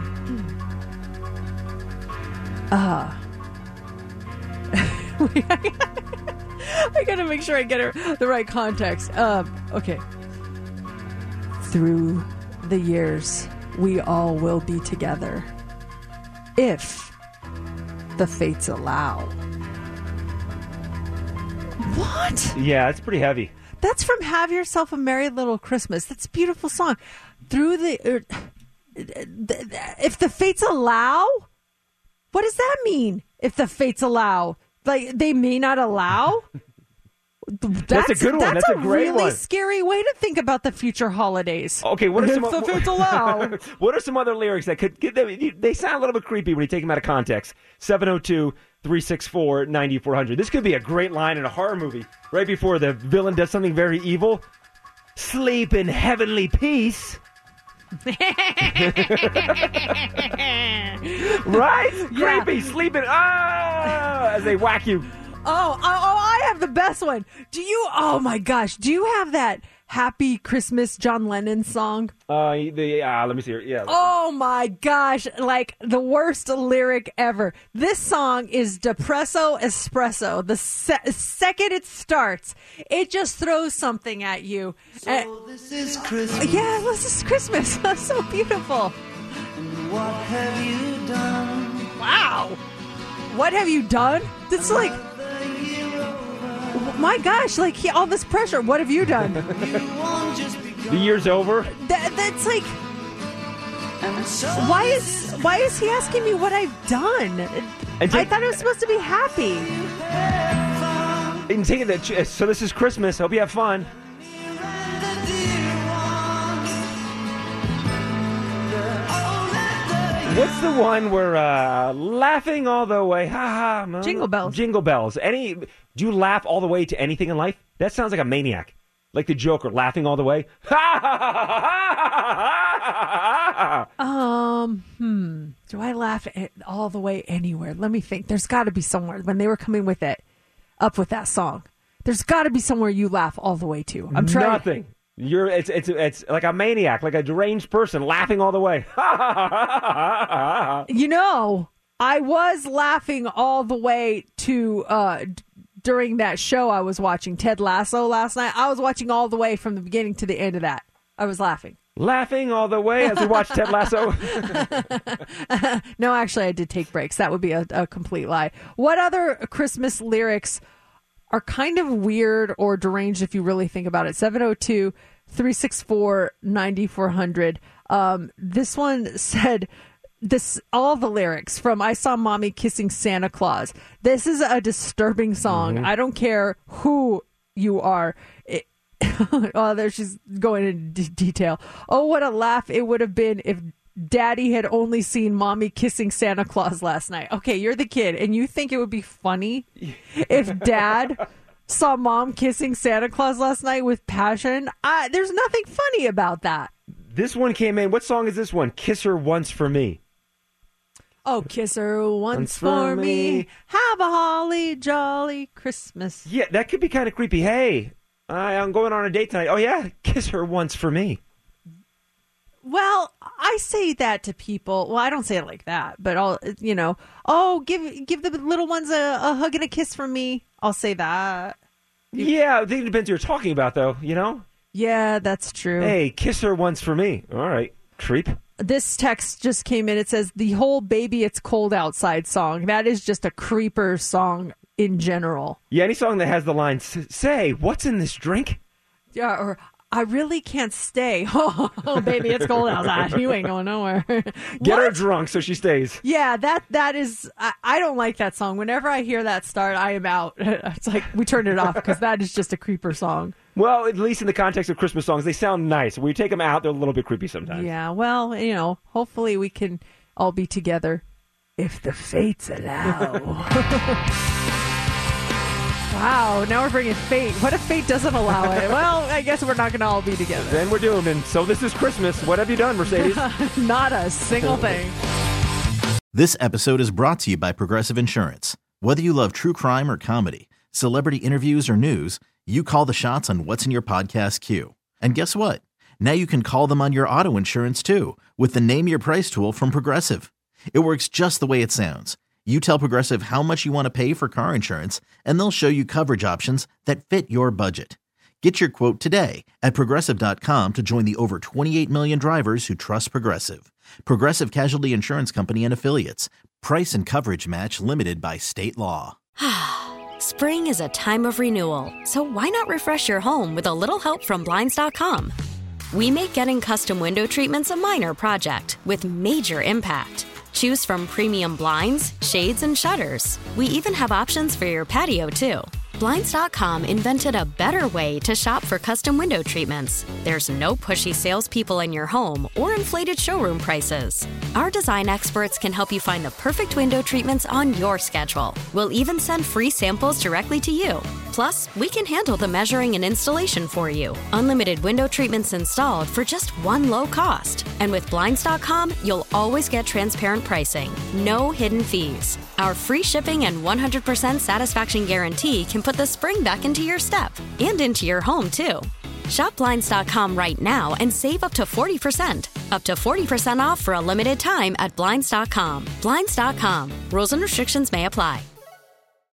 Ah. Uh, I gotta make sure I get it, the right context. Um, okay. Through the years, we all will be together. If the fates allow. What? Yeah, it's pretty heavy. That's from Have Yourself a Merry Little Christmas. That's a beautiful song. Through the... Er, if the fates allow? What does that mean? If the fates allow? Like, they may not allow? That's, That's a good one. That's, That's a, a great really one. scary way to think about the future holidays. Okay, what are some if the fates allow? What are some other lyrics that could get them? They sound a little bit creepy when you take them out of context. seven oh two, three six four, nine four hundred. This could be a great line in a horror movie. Right before the villain does something very evil. Sleep in heavenly peace. Right? Yeah. Creepy. Sleeping. Ah! As they whack you. Oh, oh, oh, I have the best one. Do you, oh my gosh, do you have that Happy Christmas John Lennon song? Uh, the, uh, let me see here. Yeah. Oh my gosh, like the worst lyric ever. This song is Depresso Espresso. The se- second it starts, it just throws something at you. So and, this is Christmas. Yeah, this is Christmas. That's so beautiful. And what have you done? Wow. What have you done? It's like... My gosh, like he, all this pressure. What have you done? The year's over. That, that's like, why is why is he asking me what I've done? And take, I thought it was supposed to be happy. And take it that. So this is Christmas. Hope you have fun. What's the one where uh, laughing all the way? Ha ha. Jingle bells. Jingle bells. Any? Do you laugh all the way to anything in life? That sounds like a maniac, like the Joker, laughing all the way. Ha ha ha ha ha. Um. Hmm. Do I laugh at, all the way anywhere? Let me think. There's got to be somewhere when they were coming with it, up with that song. There's got to be somewhere you laugh all the way to. I'm trying. Nothing. You're it's it's it's like a maniac, like a deranged person laughing all the way. You know, I was laughing all the way to uh, d- during that show I was watching, Ted Lasso, last night. I was watching all the way from the beginning to the end of that. I was laughing. Laughing all the way as we watch Ted Lasso. No, actually, I did take breaks. That would be a, a complete lie. What other Christmas lyrics are kind of weird or deranged if you really think about it? seven oh two, three six four, nine four hundred. Um, this one said, this all the lyrics from I Saw Mommy Kissing Santa Claus. This is a disturbing song. Mm-hmm. I don't care who you are. It, oh, there she's going into d- detail. Oh, what a laugh it would have been if Daddy had only seen Mommy kissing Santa Claus last night. Okay, you're the kid, and you think it would be funny if Dad saw Mom kissing Santa Claus last night with passion? I, there's nothing funny about that. This one came in. What song is this one? Kiss Her Once for Me. Oh, kiss her once, Once for for me. me. Have a holly jolly Christmas. Yeah, that could be kind of creepy. Hey, I, I'm going on a date tonight. Oh, yeah, kiss her once for me. Well, I say that to people. Well, I don't say it like that, but I'll, you know, oh, give give the little ones a, a hug and a kiss from me. I'll say that. Yeah, I think it depends who you're talking about, though, you know? Yeah, that's true. Hey, kiss her once for me. All right, creep. This text just came in. It says, the whole Baby It's Cold Outside song. That is just a creeper song in general. Yeah, any song that has the line, say, what's in this drink? Yeah, or I really can't stay. Oh, baby, it's cold outside. You ain't going nowhere. Get her drunk so she stays. Yeah, that that is, I, I don't like that song. Whenever I hear that start, I am out. It's like, we turn it off because that is just a creeper song. Well, at least in the context of Christmas songs, they sound nice. When we take them out, they're a little bit creepy sometimes. Yeah, well, you know, hopefully we can all be together if the fates allow. Wow, now we're bringing fate. What if fate doesn't allow it? Well, I guess we're not going to all be together. Then we're doomed. And so this is Christmas. What have you done, Mercedes? Not a single thing. This episode is brought to you by Progressive Insurance. Whether you love true crime or comedy, celebrity interviews or news, you call the shots on what's in your podcast queue. And guess what? Now you can call them on your auto insurance too with the Name Your Price tool from Progressive. It works just the way it sounds. You tell Progressive how much you want to pay for car insurance, and they'll show you coverage options that fit your budget. Get your quote today at Progressive dot com to join the over twenty-eight million drivers who trust Progressive. Progressive Casualty Insurance Company and Affiliates. Price and coverage match limited by state law. Spring is a time of renewal, so why not refresh your home with a little help from Blinds dot com? We make getting custom window treatments a minor project with major impact. Choose from premium blinds, shades, and shutters. We even have options for your patio, too. Blinds dot com invented a better way to shop for custom window treatments. There's no pushy salespeople in your home or inflated showroom prices. Our design experts can help you find the perfect window treatments on your schedule. We'll even send free samples directly to you. Plus, we can handle the measuring and installation for you. Unlimited window treatments installed for just one low cost. And with Blinds dot com, you'll always get transparent pricing. No hidden fees. Our free shipping and one hundred percent satisfaction guarantee can put the spring back into your step and into your home, too. Shop Blinds dot com right now and save up to forty percent. Up to forty percent off for a limited time at Blinds dot com. Blinds dot com. Rules and restrictions may apply.